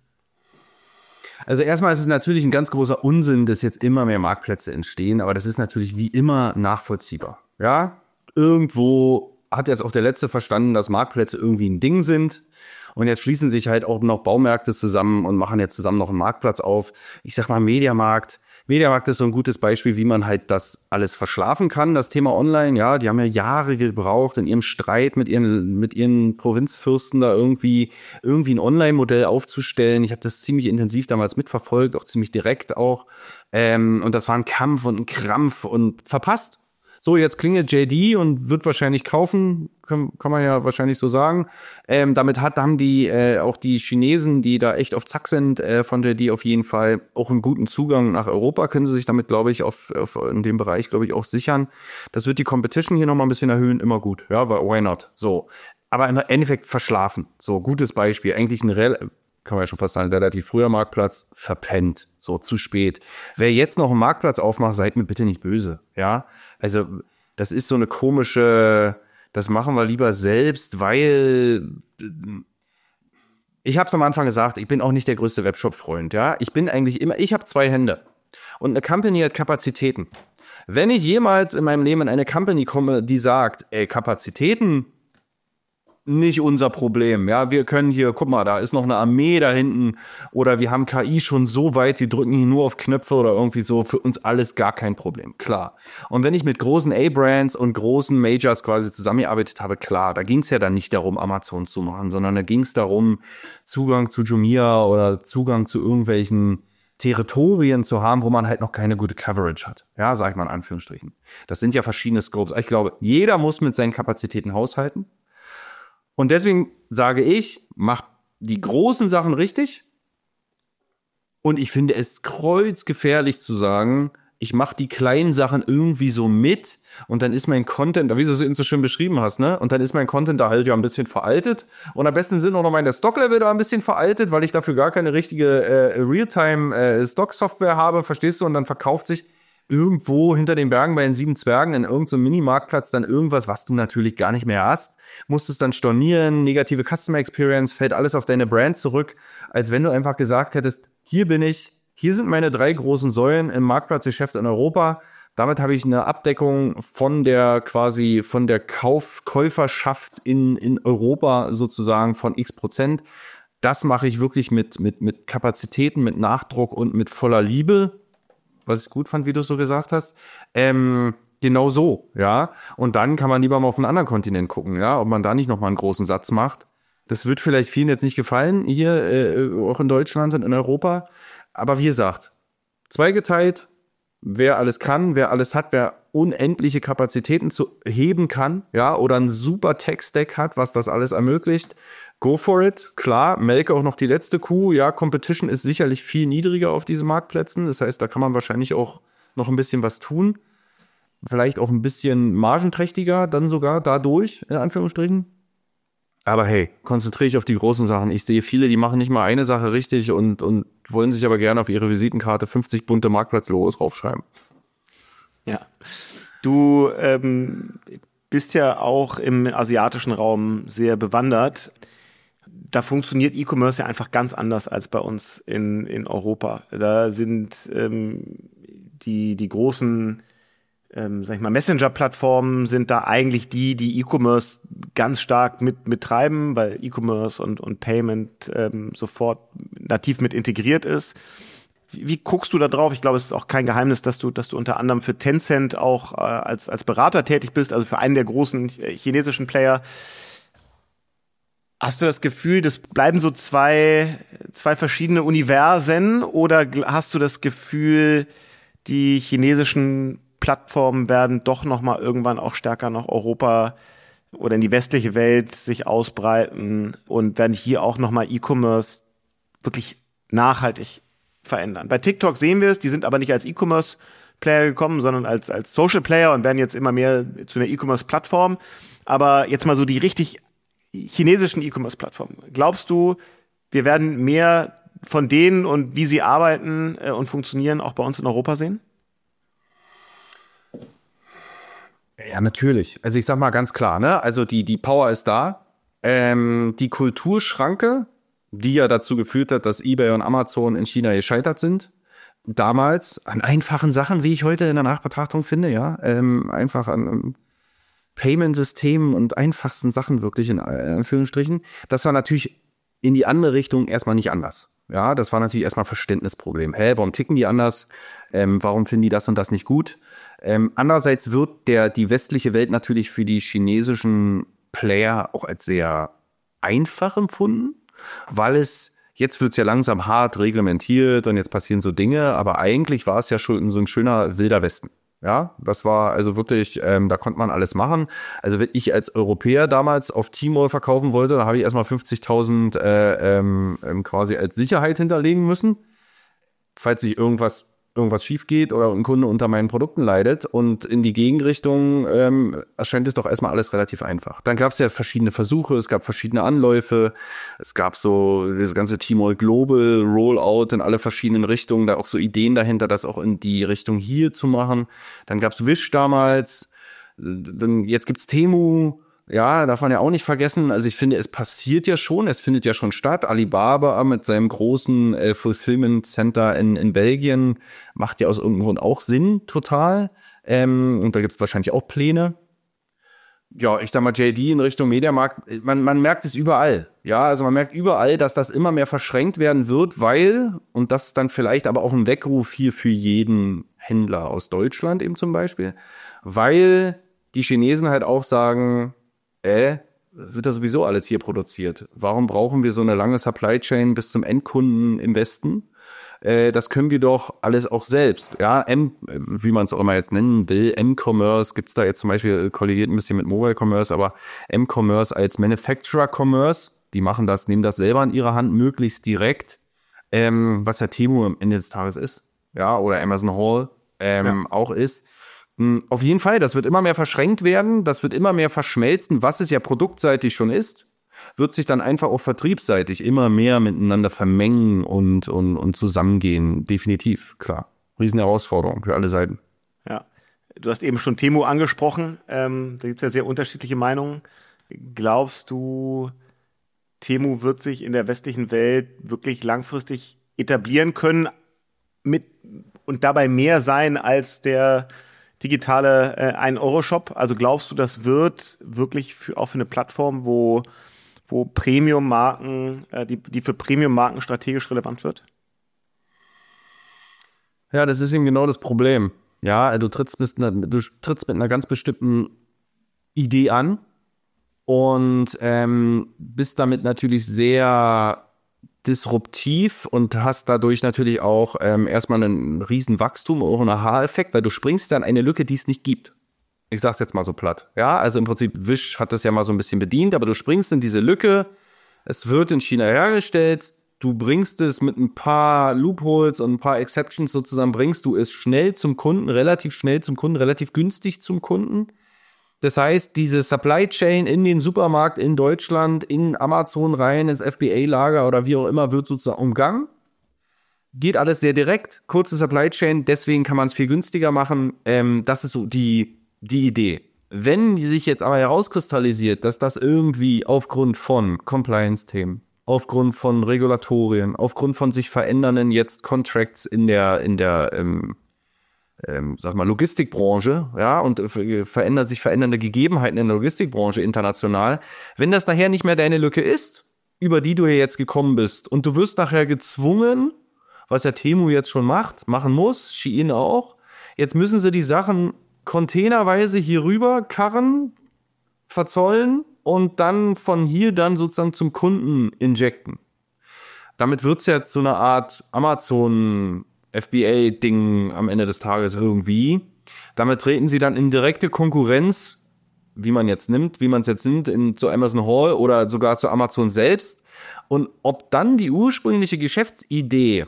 Also erstmal ist es natürlich ein ganz großer Unsinn, dass jetzt immer mehr Marktplätze entstehen, aber das ist natürlich wie immer nachvollziehbar. Ja, irgendwo hat jetzt auch der Letzte verstanden, dass Marktplätze irgendwie ein Ding sind. Und jetzt schließen sich halt auch noch Baumärkte zusammen und machen jetzt zusammen noch einen Marktplatz auf. Ich sag mal Mediamarkt. Mediamarkt ist so ein gutes Beispiel, wie man halt das alles verschlafen kann, das Thema Online. Ja, die haben ja Jahre gebraucht in ihrem Streit mit ihren, mit ihren Provinzfürsten da irgendwie, irgendwie ein Online-Modell aufzustellen. Ich habe das ziemlich intensiv damals mitverfolgt, auch ziemlich direkt auch. Ähm, und das war ein Kampf und ein Krampf und verpasst. So, jetzt klingelt J D und wird wahrscheinlich kaufen, kann, kann man ja wahrscheinlich so sagen. Ähm, damit hat, haben die äh, auch die Chinesen, die da echt auf Zack sind, äh, von J D auf jeden Fall auch einen guten Zugang nach Europa, können sie sich damit, glaube ich, auf, auf in dem Bereich, glaube ich, auch sichern. Das wird die Competition hier nochmal ein bisschen erhöhen, immer gut. Ja, why not? So. Aber im Endeffekt verschlafen. So, gutes Beispiel. Eigentlich ein rel- kann man ja schon fast sagen, relativ früher Marktplatz, verpennt. So, zu spät. Wer jetzt noch einen Marktplatz aufmacht, seid mir bitte nicht böse. Ja, also das ist so eine komische, das machen wir lieber selbst, weil ich habe es am Anfang gesagt, ich bin auch nicht der größte Webshop-Freund. Ja, ich bin eigentlich immer, ich habe zwei Hände und eine Company hat Kapazitäten. Wenn ich jemals in meinem Leben in eine Company komme, die sagt, ey, Kapazitäten, nicht unser Problem, ja, wir können hier, guck mal, da ist noch eine Armee da hinten oder wir haben K I schon so weit, wir drücken hier nur auf Knöpfe oder irgendwie so, für uns alles gar kein Problem, klar. Und wenn ich mit großen A-Brands und großen Majors quasi zusammengearbeitet habe, klar, da ging es ja dann nicht darum, Amazon zu machen, sondern da ging es darum, Zugang zu Jumia oder Zugang zu irgendwelchen Territorien zu haben, wo man halt noch keine gute Coverage hat. Ja, sag ich mal in Anführungsstrichen. Das sind ja verschiedene Scopes. Ich glaube, jeder muss mit seinen Kapazitäten haushalten. Und deswegen sage ich, mach die großen Sachen richtig. Und ich finde es kreuzgefährlich zu sagen, ich mache die kleinen Sachen irgendwie so mit und dann ist mein Content, wie du es eben so schön beschrieben hast, ne? Und dann ist mein Content da halt ja ein bisschen veraltet. Und am besten sind auch noch meine Stocklevel da ein bisschen veraltet, weil ich dafür gar keine richtige äh, Realtime-Stock-Software äh, habe, verstehst du? Und dann verkauft sich irgendwo hinter den Bergen bei den sieben Zwergen in irgendeinem so Mini-Marktplatz dann irgendwas, was du natürlich gar nicht mehr hast. Musst es dann stornieren, negative Customer Experience, fällt alles auf deine Brand zurück, als wenn du einfach gesagt hättest, hier bin ich, hier sind meine drei großen Säulen im Marktplatzgeschäft in Europa. Damit habe ich eine Abdeckung von der quasi von der Kauf Käuferschaft in in Europa sozusagen von X Prozent. Das mache ich wirklich mit mit mit Kapazitäten, mit Nachdruck und mit voller Liebe, was ich gut fand, wie du es so gesagt hast. Ähm, genau so, ja. Und dann kann man lieber mal auf einen anderen Kontinent gucken, ja, ob man da nicht noch mal einen großen Satz macht. Das wird vielleicht vielen jetzt nicht gefallen hier, äh, auch in Deutschland und in Europa. Aber wie gesagt, zweigeteilt, wer alles kann, wer alles hat, wer unendliche Kapazitäten zu heben kann, ja, oder ein super Tech-Stack hat, was das alles ermöglicht, go for it. Klar, melke auch noch die letzte Kuh. Ja, Competition ist sicherlich viel niedriger auf diesen Marktplätzen. Das heißt, da kann man wahrscheinlich auch noch ein bisschen was tun. Vielleicht auch ein bisschen margenträchtiger dann sogar dadurch, in Anführungsstrichen. Aber hey, konzentriere dich auf die großen Sachen. Ich sehe viele, die machen nicht mal eine Sache richtig und, und wollen sich aber gerne auf ihre Visitenkarte fünfzig bunte Marktplatz-Logos draufschreiben. Ja, du ähm, bist ja auch im asiatischen Raum sehr bewandert. Da funktioniert E-Commerce ja einfach ganz anders als bei uns in, in Europa. Da sind ähm, die, die großen Ähm, sag ich mal, Messenger-Plattformen sind da eigentlich die, die E-Commerce ganz stark mit mittreiben, weil E-Commerce und, und Payment ähm, sofort nativ mit integriert ist. Wie, wie guckst du da drauf? Ich glaube, es ist auch kein Geheimnis, dass du, dass du unter anderem für Tencent auch äh, als, als Berater tätig bist, also für einen der großen chinesischen Player. Hast du das Gefühl, das bleiben so zwei, zwei verschiedene Universen, oder hast du das Gefühl, die chinesischen Plattformen werden doch noch mal irgendwann auch stärker nach Europa oder in die westliche Welt sich ausbreiten und werden hier auch noch mal E-Commerce wirklich nachhaltig verändern? Bei TikTok sehen wir es, die sind aber nicht als E-Commerce-Player gekommen, sondern als, als Social-Player und werden jetzt immer mehr zu einer E-Commerce-Plattform. Aber jetzt mal so die richtig chinesischen E-Commerce-Plattformen. Glaubst du, wir werden mehr von denen und wie sie arbeiten äh, und funktionieren auch bei uns in Europa sehen? Ja, natürlich. Also ich sag mal ganz klar, ne? Also die, die Power ist da. Ähm, die Kulturschranke, die ja dazu geführt hat, dass eBay und Amazon in China gescheitert sind, damals an einfachen Sachen, wie ich heute in der Nachbetrachtung finde, ja, ähm, einfach an um, Payment-Systemen und einfachsten Sachen wirklich in Anführungsstrichen. Das war natürlich in die andere Richtung erstmal nicht anders. Ja, das war natürlich erstmal ein Verständnisproblem. Hä, warum ticken die anders? Ähm, warum finden die das und das nicht gut? Ähm, andererseits wird der, die westliche Welt natürlich für die chinesischen Player auch als sehr einfach empfunden, weil es, jetzt wird es ja langsam hart reglementiert und jetzt passieren so Dinge, aber eigentlich war es ja schon so ein schöner wilder Westen. Ja, das war also wirklich, ähm, da konnte man alles machen. Also wenn ich als Europäer damals auf Tmall verkaufen wollte, da habe ich erstmal fünfzigtausend äh, ähm, quasi als Sicherheit hinterlegen müssen, falls sich irgendwas irgendwas schief geht oder ein Kunde unter meinen Produkten leidet. Und in die Gegenrichtung ähm, erscheint es doch erstmal alles relativ einfach. Dann gab es ja verschiedene Versuche, es gab verschiedene Anläufe, es gab so das ganze Tmall Global Rollout in alle verschiedenen Richtungen, da auch so Ideen dahinter, das auch in die Richtung hier zu machen. Dann gab es Wish damals, dann, jetzt gibt's Temu. Ja, darf man ja auch nicht vergessen. Also ich finde, es passiert ja schon, es findet ja schon statt. Alibaba mit seinem großen äh, Fulfillment Center in, in Belgien macht ja aus irgendeinem Grund auch Sinn, total. Ähm, und da gibt es wahrscheinlich auch Pläne. Ja, ich sag mal, J D in Richtung Mediamarkt, man, man merkt es überall. Ja, also man merkt überall, dass das immer mehr verschränkt werden wird, weil, und das ist dann vielleicht aber auch ein Weckruf hier für jeden Händler aus Deutschland eben zum Beispiel, weil die Chinesen halt auch sagen, äh, wird da sowieso alles hier produziert. Warum brauchen wir so eine lange Supply Chain bis zum Endkunden im Westen? äh, das können wir doch alles auch selbst. Ja, M, wie man es auch immer jetzt nennen will, M-Commerce gibt's da jetzt zum Beispiel, kollidiert ein bisschen mit Mobile Commerce, aber M-Commerce als Manufacturer Commerce, die machen das, nehmen das selber in ihre Hand, möglichst direkt, ähm, was ja Temu am Ende des Tages ist, ja, oder Amazon Hall ähm, ja. auch ist. Auf jeden Fall, das wird immer mehr verschränkt werden, das wird immer mehr verschmelzen, was es ja produktseitig schon ist, wird sich dann einfach auch vertriebsseitig immer mehr miteinander vermengen und, und, und zusammengehen. Definitiv, klar. Riesenherausforderung für alle Seiten. Ja, du hast eben schon Temu angesprochen, ähm, da gibt es ja sehr unterschiedliche Meinungen. Glaubst du, Temu wird sich in der westlichen Welt wirklich langfristig etablieren können mit und dabei mehr sein als der digitale äh, ein-Euro-Shop? Also glaubst du, das wird wirklich für, auch für eine Plattform, wo, wo Premium-Marken, äh, die, die für Premium-Marken strategisch relevant wird? Ja, das ist eben genau das Problem. Ja, du trittst mit einer, du trittst mit einer ganz bestimmten Idee an und ähm, bist damit natürlich sehr disruptiv und hast dadurch natürlich auch ähm, erstmal einen riesen Wachstum, auch einen Aha-Effekt, weil du springst dann eine Lücke, die es nicht gibt. Ich sag's jetzt mal so platt. Ja, also im Prinzip Wish hat das ja mal so ein bisschen bedient, aber du springst in diese Lücke, es wird in China hergestellt, du bringst es mit ein paar Loopholes und ein paar Exceptions sozusagen, bringst du es schnell zum Kunden, relativ schnell zum Kunden, relativ günstig zum Kunden. Das heißt, diese Supply Chain in den Supermarkt in Deutschland, in Amazon rein, ins F B A-Lager oder wie auch immer, wird sozusagen umgangen. Geht alles sehr direkt, kurze Supply Chain, deswegen kann man es viel günstiger machen. Ähm, das ist so die, die Idee. Wenn sich jetzt aber herauskristallisiert, dass das irgendwie aufgrund von Compliance-Themen, aufgrund von Regulatorien, aufgrund von sich verändernden jetzt Contracts in der, in der, ähm, Ähm, sag mal, Logistikbranche, ja, und äh, verändert sich verändernde Gegebenheiten in der Logistikbranche international. Wenn das nachher nicht mehr deine Lücke ist, über die du hier jetzt gekommen bist, und du wirst nachher gezwungen, was ja Temu jetzt schon macht, machen muss, Shein auch, jetzt müssen sie die Sachen containerweise hier rüber karren, verzollen und dann von hier dann sozusagen zum Kunden injecten. Damit wird's jetzt so eine Art Amazon F B A-Ding am Ende des Tages irgendwie. Damit treten sie dann in direkte Konkurrenz, wie man jetzt nimmt, wie man es jetzt nimmt, in, zu Amazon Hall oder sogar zu Amazon selbst. Und ob dann die ursprüngliche Geschäftsidee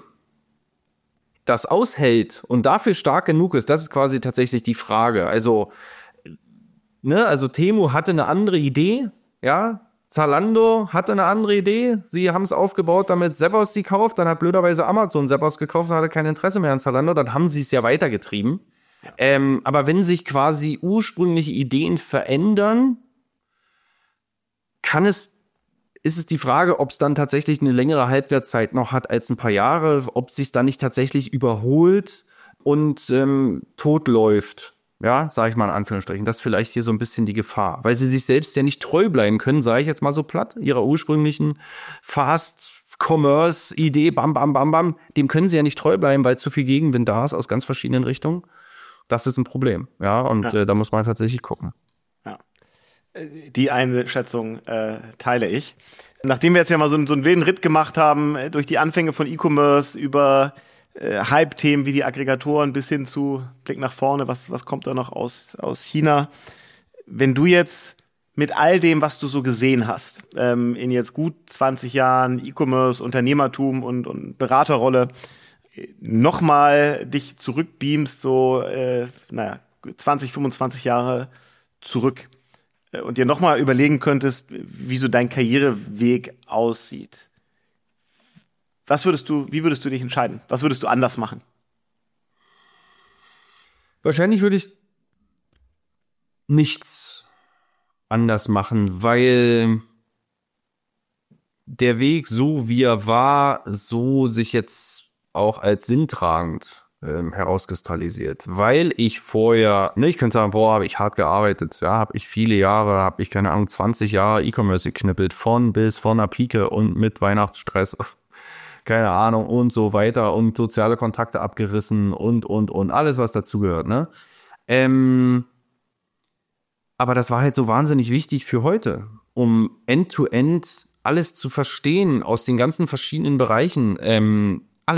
das aushält und dafür stark genug ist, das ist quasi tatsächlich die Frage. Also, ne, also Temu hatte eine andere Idee, ja, Zalando hatte eine andere Idee. Sie haben es aufgebaut, damit Zappos sie kauft. Dann hat blöderweise Amazon Zappos gekauft und hatte kein Interesse mehr an Zalando. Dann haben sie es ja weitergetrieben. Ja. Ähm, aber wenn sich quasi ursprüngliche Ideen verändern, kann es, ist es die Frage, ob es dann tatsächlich eine längere Halbwertszeit noch hat als ein paar Jahre, ob es sich dann nicht tatsächlich überholt und ähm, totläuft. Ja, sage ich mal in Anführungsstrichen, das ist vielleicht hier so ein bisschen die Gefahr, weil sie sich selbst ja nicht treu bleiben können, sage ich jetzt mal so platt, ihrer ursprünglichen Fast-Commerce-Idee, bam, bam, bam, bam, dem können sie ja nicht treu bleiben, weil zu viel Gegenwind da ist aus ganz verschiedenen Richtungen. Das ist ein Problem, ja, und ja. Äh, da muss man tatsächlich gucken. Ja, die Einschätzung äh, teile ich. Nachdem wir jetzt ja mal so, so einen wilden Ritt gemacht haben, durch die Anfänge von E-Commerce über Äh, Hype-Themen wie die Aggregatoren bis hin zu Blick nach vorne, was, was kommt da noch aus, aus China? Wenn du jetzt mit all dem, was du so gesehen hast, ähm, in jetzt gut zwanzig Jahren E-Commerce, Unternehmertum und, und Beraterrolle, nochmal dich zurückbeamst, so, äh, naja, zwanzig, fünfundzwanzig Jahre zurück äh, und dir nochmal überlegen könntest, wie so dein Karriereweg aussieht. Was würdest du, wie würdest du dich entscheiden? Was würdest du anders machen? Wahrscheinlich würde ich nichts anders machen, weil der Weg, so wie er war, so sich jetzt auch als sinntragend ähm, herauskristallisiert. Weil ich vorher, ne, ich könnte sagen, boah, habe ich hart gearbeitet, ja, habe ich viele Jahre, habe ich, keine Ahnung, zwanzig Jahre E-Commerce geknippelt, von bis, von der Pike und mit Weihnachtsstress, keine Ahnung, und so weiter und soziale Kontakte abgerissen und, und, und, alles, was dazugehört, ne? Ähm, aber das war halt so wahnsinnig wichtig für heute, um end-to-end alles zu verstehen aus den ganzen verschiedenen Bereichen, ähm, alles,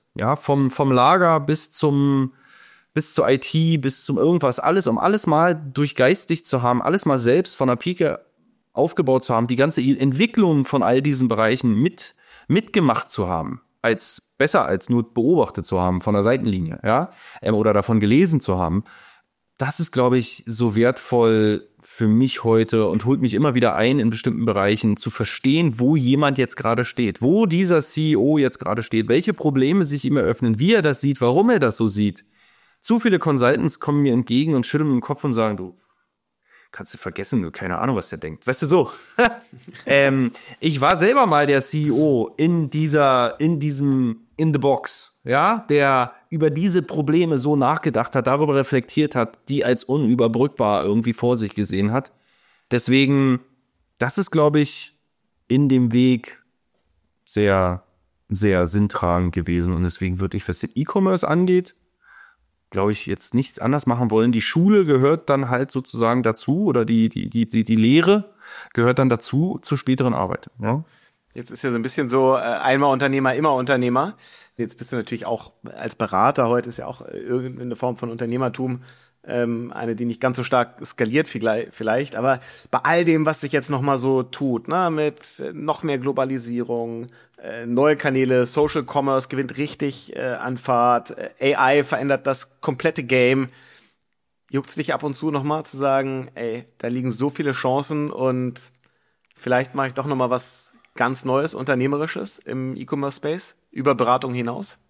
Ja, vom, vom Lager bis zum, bis zur I T, bis zum irgendwas, alles, um alles mal durchgeistigt zu haben, alles mal selbst von der Pike aufgebaut zu haben, die ganze Entwicklung von all diesen Bereichen mit, mitgemacht zu haben, als besser als nur beobachtet zu haben von der Seitenlinie, ja, ähm, oder davon gelesen zu haben. Das ist, glaube ich, so wertvoll für mich heute und holt mich immer wieder ein, in bestimmten Bereichen zu verstehen, wo jemand jetzt gerade steht, wo dieser C E O jetzt gerade steht, welche Probleme sich ihm eröffnen, wie er das sieht, warum er das so sieht. Zu viele Consultants kommen mir entgegen und schütteln den Kopf und sagen, du, kannst du vergessen, du, keine Ahnung, was der denkt. Weißt du, so. ähm, ich war selber mal der C E O in dieser, in diesem, in the box, ja, der über diese Probleme so nachgedacht hat, darüber reflektiert hat, die als unüberbrückbar irgendwie vor sich gesehen hat. Deswegen, das ist, glaube ich, in dem Weg sehr, sehr sinntragend gewesen. Und deswegen würde ich, was den E-Commerce angeht, glaube ich, jetzt nichts anders machen wollen. Die Schule gehört dann halt sozusagen dazu oder die, die, die, die, die Lehre gehört dann dazu zur späteren Arbeit. Ja? Jetzt ist ja so ein bisschen so, äh, einmal Unternehmer, immer Unternehmer. Jetzt bist du natürlich auch als Berater, heute ist ja auch irgendeine Form von Unternehmertum, ähm, eine, die nicht ganz so stark skaliert vielleicht, aber bei all dem, was sich jetzt nochmal so tut, ne, mit noch mehr Globalisierung, äh, neue Kanäle, Social Commerce gewinnt richtig äh, an Fahrt, äh, A I verändert das komplette Game. Juckt's dich ab und zu nochmal zu sagen, ey, da liegen so viele Chancen und vielleicht mache ich doch nochmal was ganz Neues, Unternehmerisches im E-Commerce-Space, über Beratung hinaus?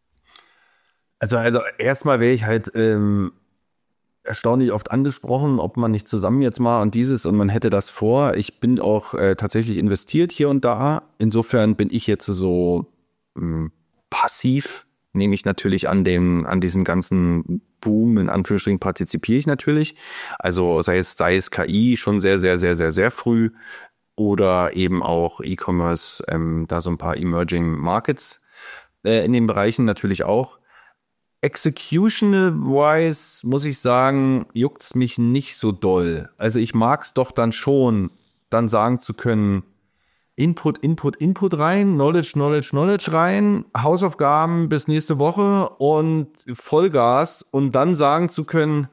Also, also erstmal wäre ich halt ähm, erstaunlich oft angesprochen, ob man nicht zusammen jetzt mal und dieses und man hätte das vor. Ich bin auch äh, tatsächlich investiert hier und da. Insofern bin ich jetzt so ähm, passiv, nehme ich natürlich an dem, an diesem ganzen Boom, in Anführungsstrichen, partizipiere ich natürlich. Also sei es, sei es K I schon sehr, sehr, sehr, sehr, sehr früh. Oder eben auch E-Commerce, ähm, da so ein paar Emerging Markets äh, in den Bereichen natürlich auch. Executional-wise, muss ich sagen, juckt's mich nicht so doll. Also ich mag's doch dann schon, dann sagen zu können, Input, Input, Input rein, Knowledge, Knowledge, Knowledge rein, Hausaufgaben bis nächste Woche und Vollgas und dann sagen zu können,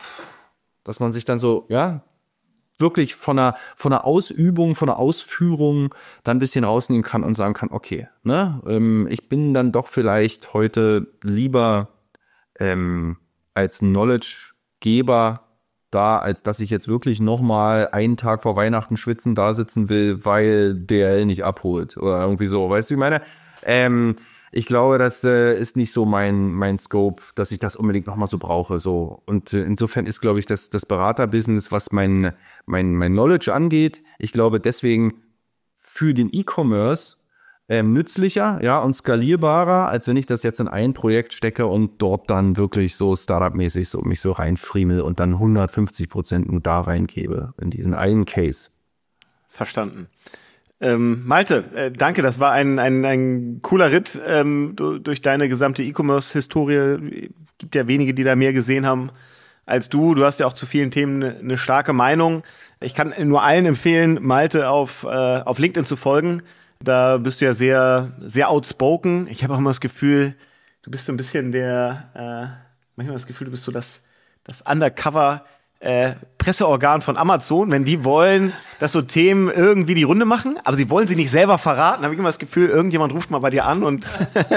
dass man sich dann so, ja, wirklich von einer, von einer Ausübung, von einer Ausführung dann ein bisschen rausnehmen kann und sagen kann, okay, ne, ähm, ich bin dann doch vielleicht heute lieber ähm, als Knowledge-Geber da, als dass ich jetzt wirklich nochmal einen Tag vor Weihnachten schwitzen da sitzen will, weil D H L nicht abholt oder irgendwie so, weißt du, wie ich meine? Ähm, ich glaube, das äh, ist nicht so mein mein Scope, dass ich das unbedingt nochmal so brauche. So. Und äh, insofern ist, glaube ich, das, das Beraterbusiness, was mein, mein, mein Knowledge angeht, ich glaube deswegen für den E-Commerce ähm, nützlicher, ja, und skalierbarer, als wenn ich das jetzt in ein Projekt stecke und dort dann wirklich so Startup-mäßig so mich so reinfriemel und dann hundertfünfzig Prozent nur da reingebe in diesen einen Case. Verstanden. Ähm, Malte, äh, danke, das war ein, ein, ein cooler Ritt ähm, du, durch deine gesamte E-Commerce-Historie. Gibt ja wenige, die da mehr gesehen haben als du. Du hast ja auch zu vielen Themen eine, eine starke Meinung. Ich kann nur allen empfehlen, Malte auf, äh, auf LinkedIn zu folgen. Da bist du ja sehr, sehr outspoken. Ich habe auch immer das Gefühl, du bist so ein bisschen der, äh, manchmal das Gefühl, du bist so das, das Undercover- Äh, Presseorgan von Amazon, wenn die wollen, dass so Themen irgendwie die Runde machen, aber sie wollen sie nicht selber verraten, habe ich immer das Gefühl, irgendjemand ruft mal bei dir an und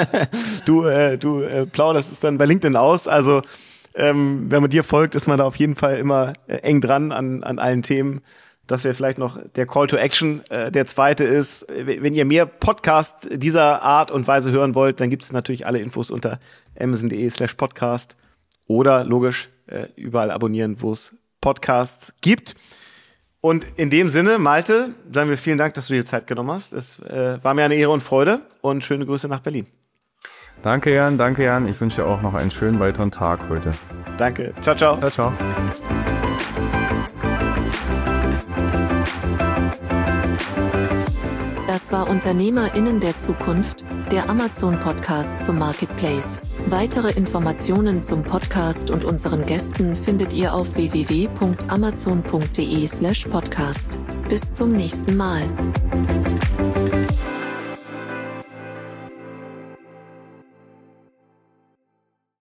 du, äh, du äh, plauderst es dann bei LinkedIn aus. Also ähm, wenn man dir folgt, ist man da auf jeden Fall immer äh, eng dran an, an allen Themen. Das wäre vielleicht noch der Call to Action. Äh, der zweite ist, wenn ihr mehr Podcast dieser Art und Weise hören wollt, dann gibt es natürlich alle Infos unter amazon.de slash podcast oder logisch überall abonnieren, wo es Podcasts gibt. Und in dem Sinne, Malte, sagen wir vielen Dank, dass du dir Zeit genommen hast. Es äh, war mir eine Ehre und Freude und schöne Grüße nach Berlin. Danke, Jan, danke, Jan. Ich wünsche dir auch noch einen schönen weiteren Tag heute. Danke. Ciao, ciao. Ciao, ciao. Das war UnternehmerInnen der Zukunft, der Amazon-Podcast zum Marketplace. Weitere Informationen zum Podcast und unseren Gästen findet ihr auf w w w punkt amazon punkt de slash podcast. Bis zum nächsten Mal.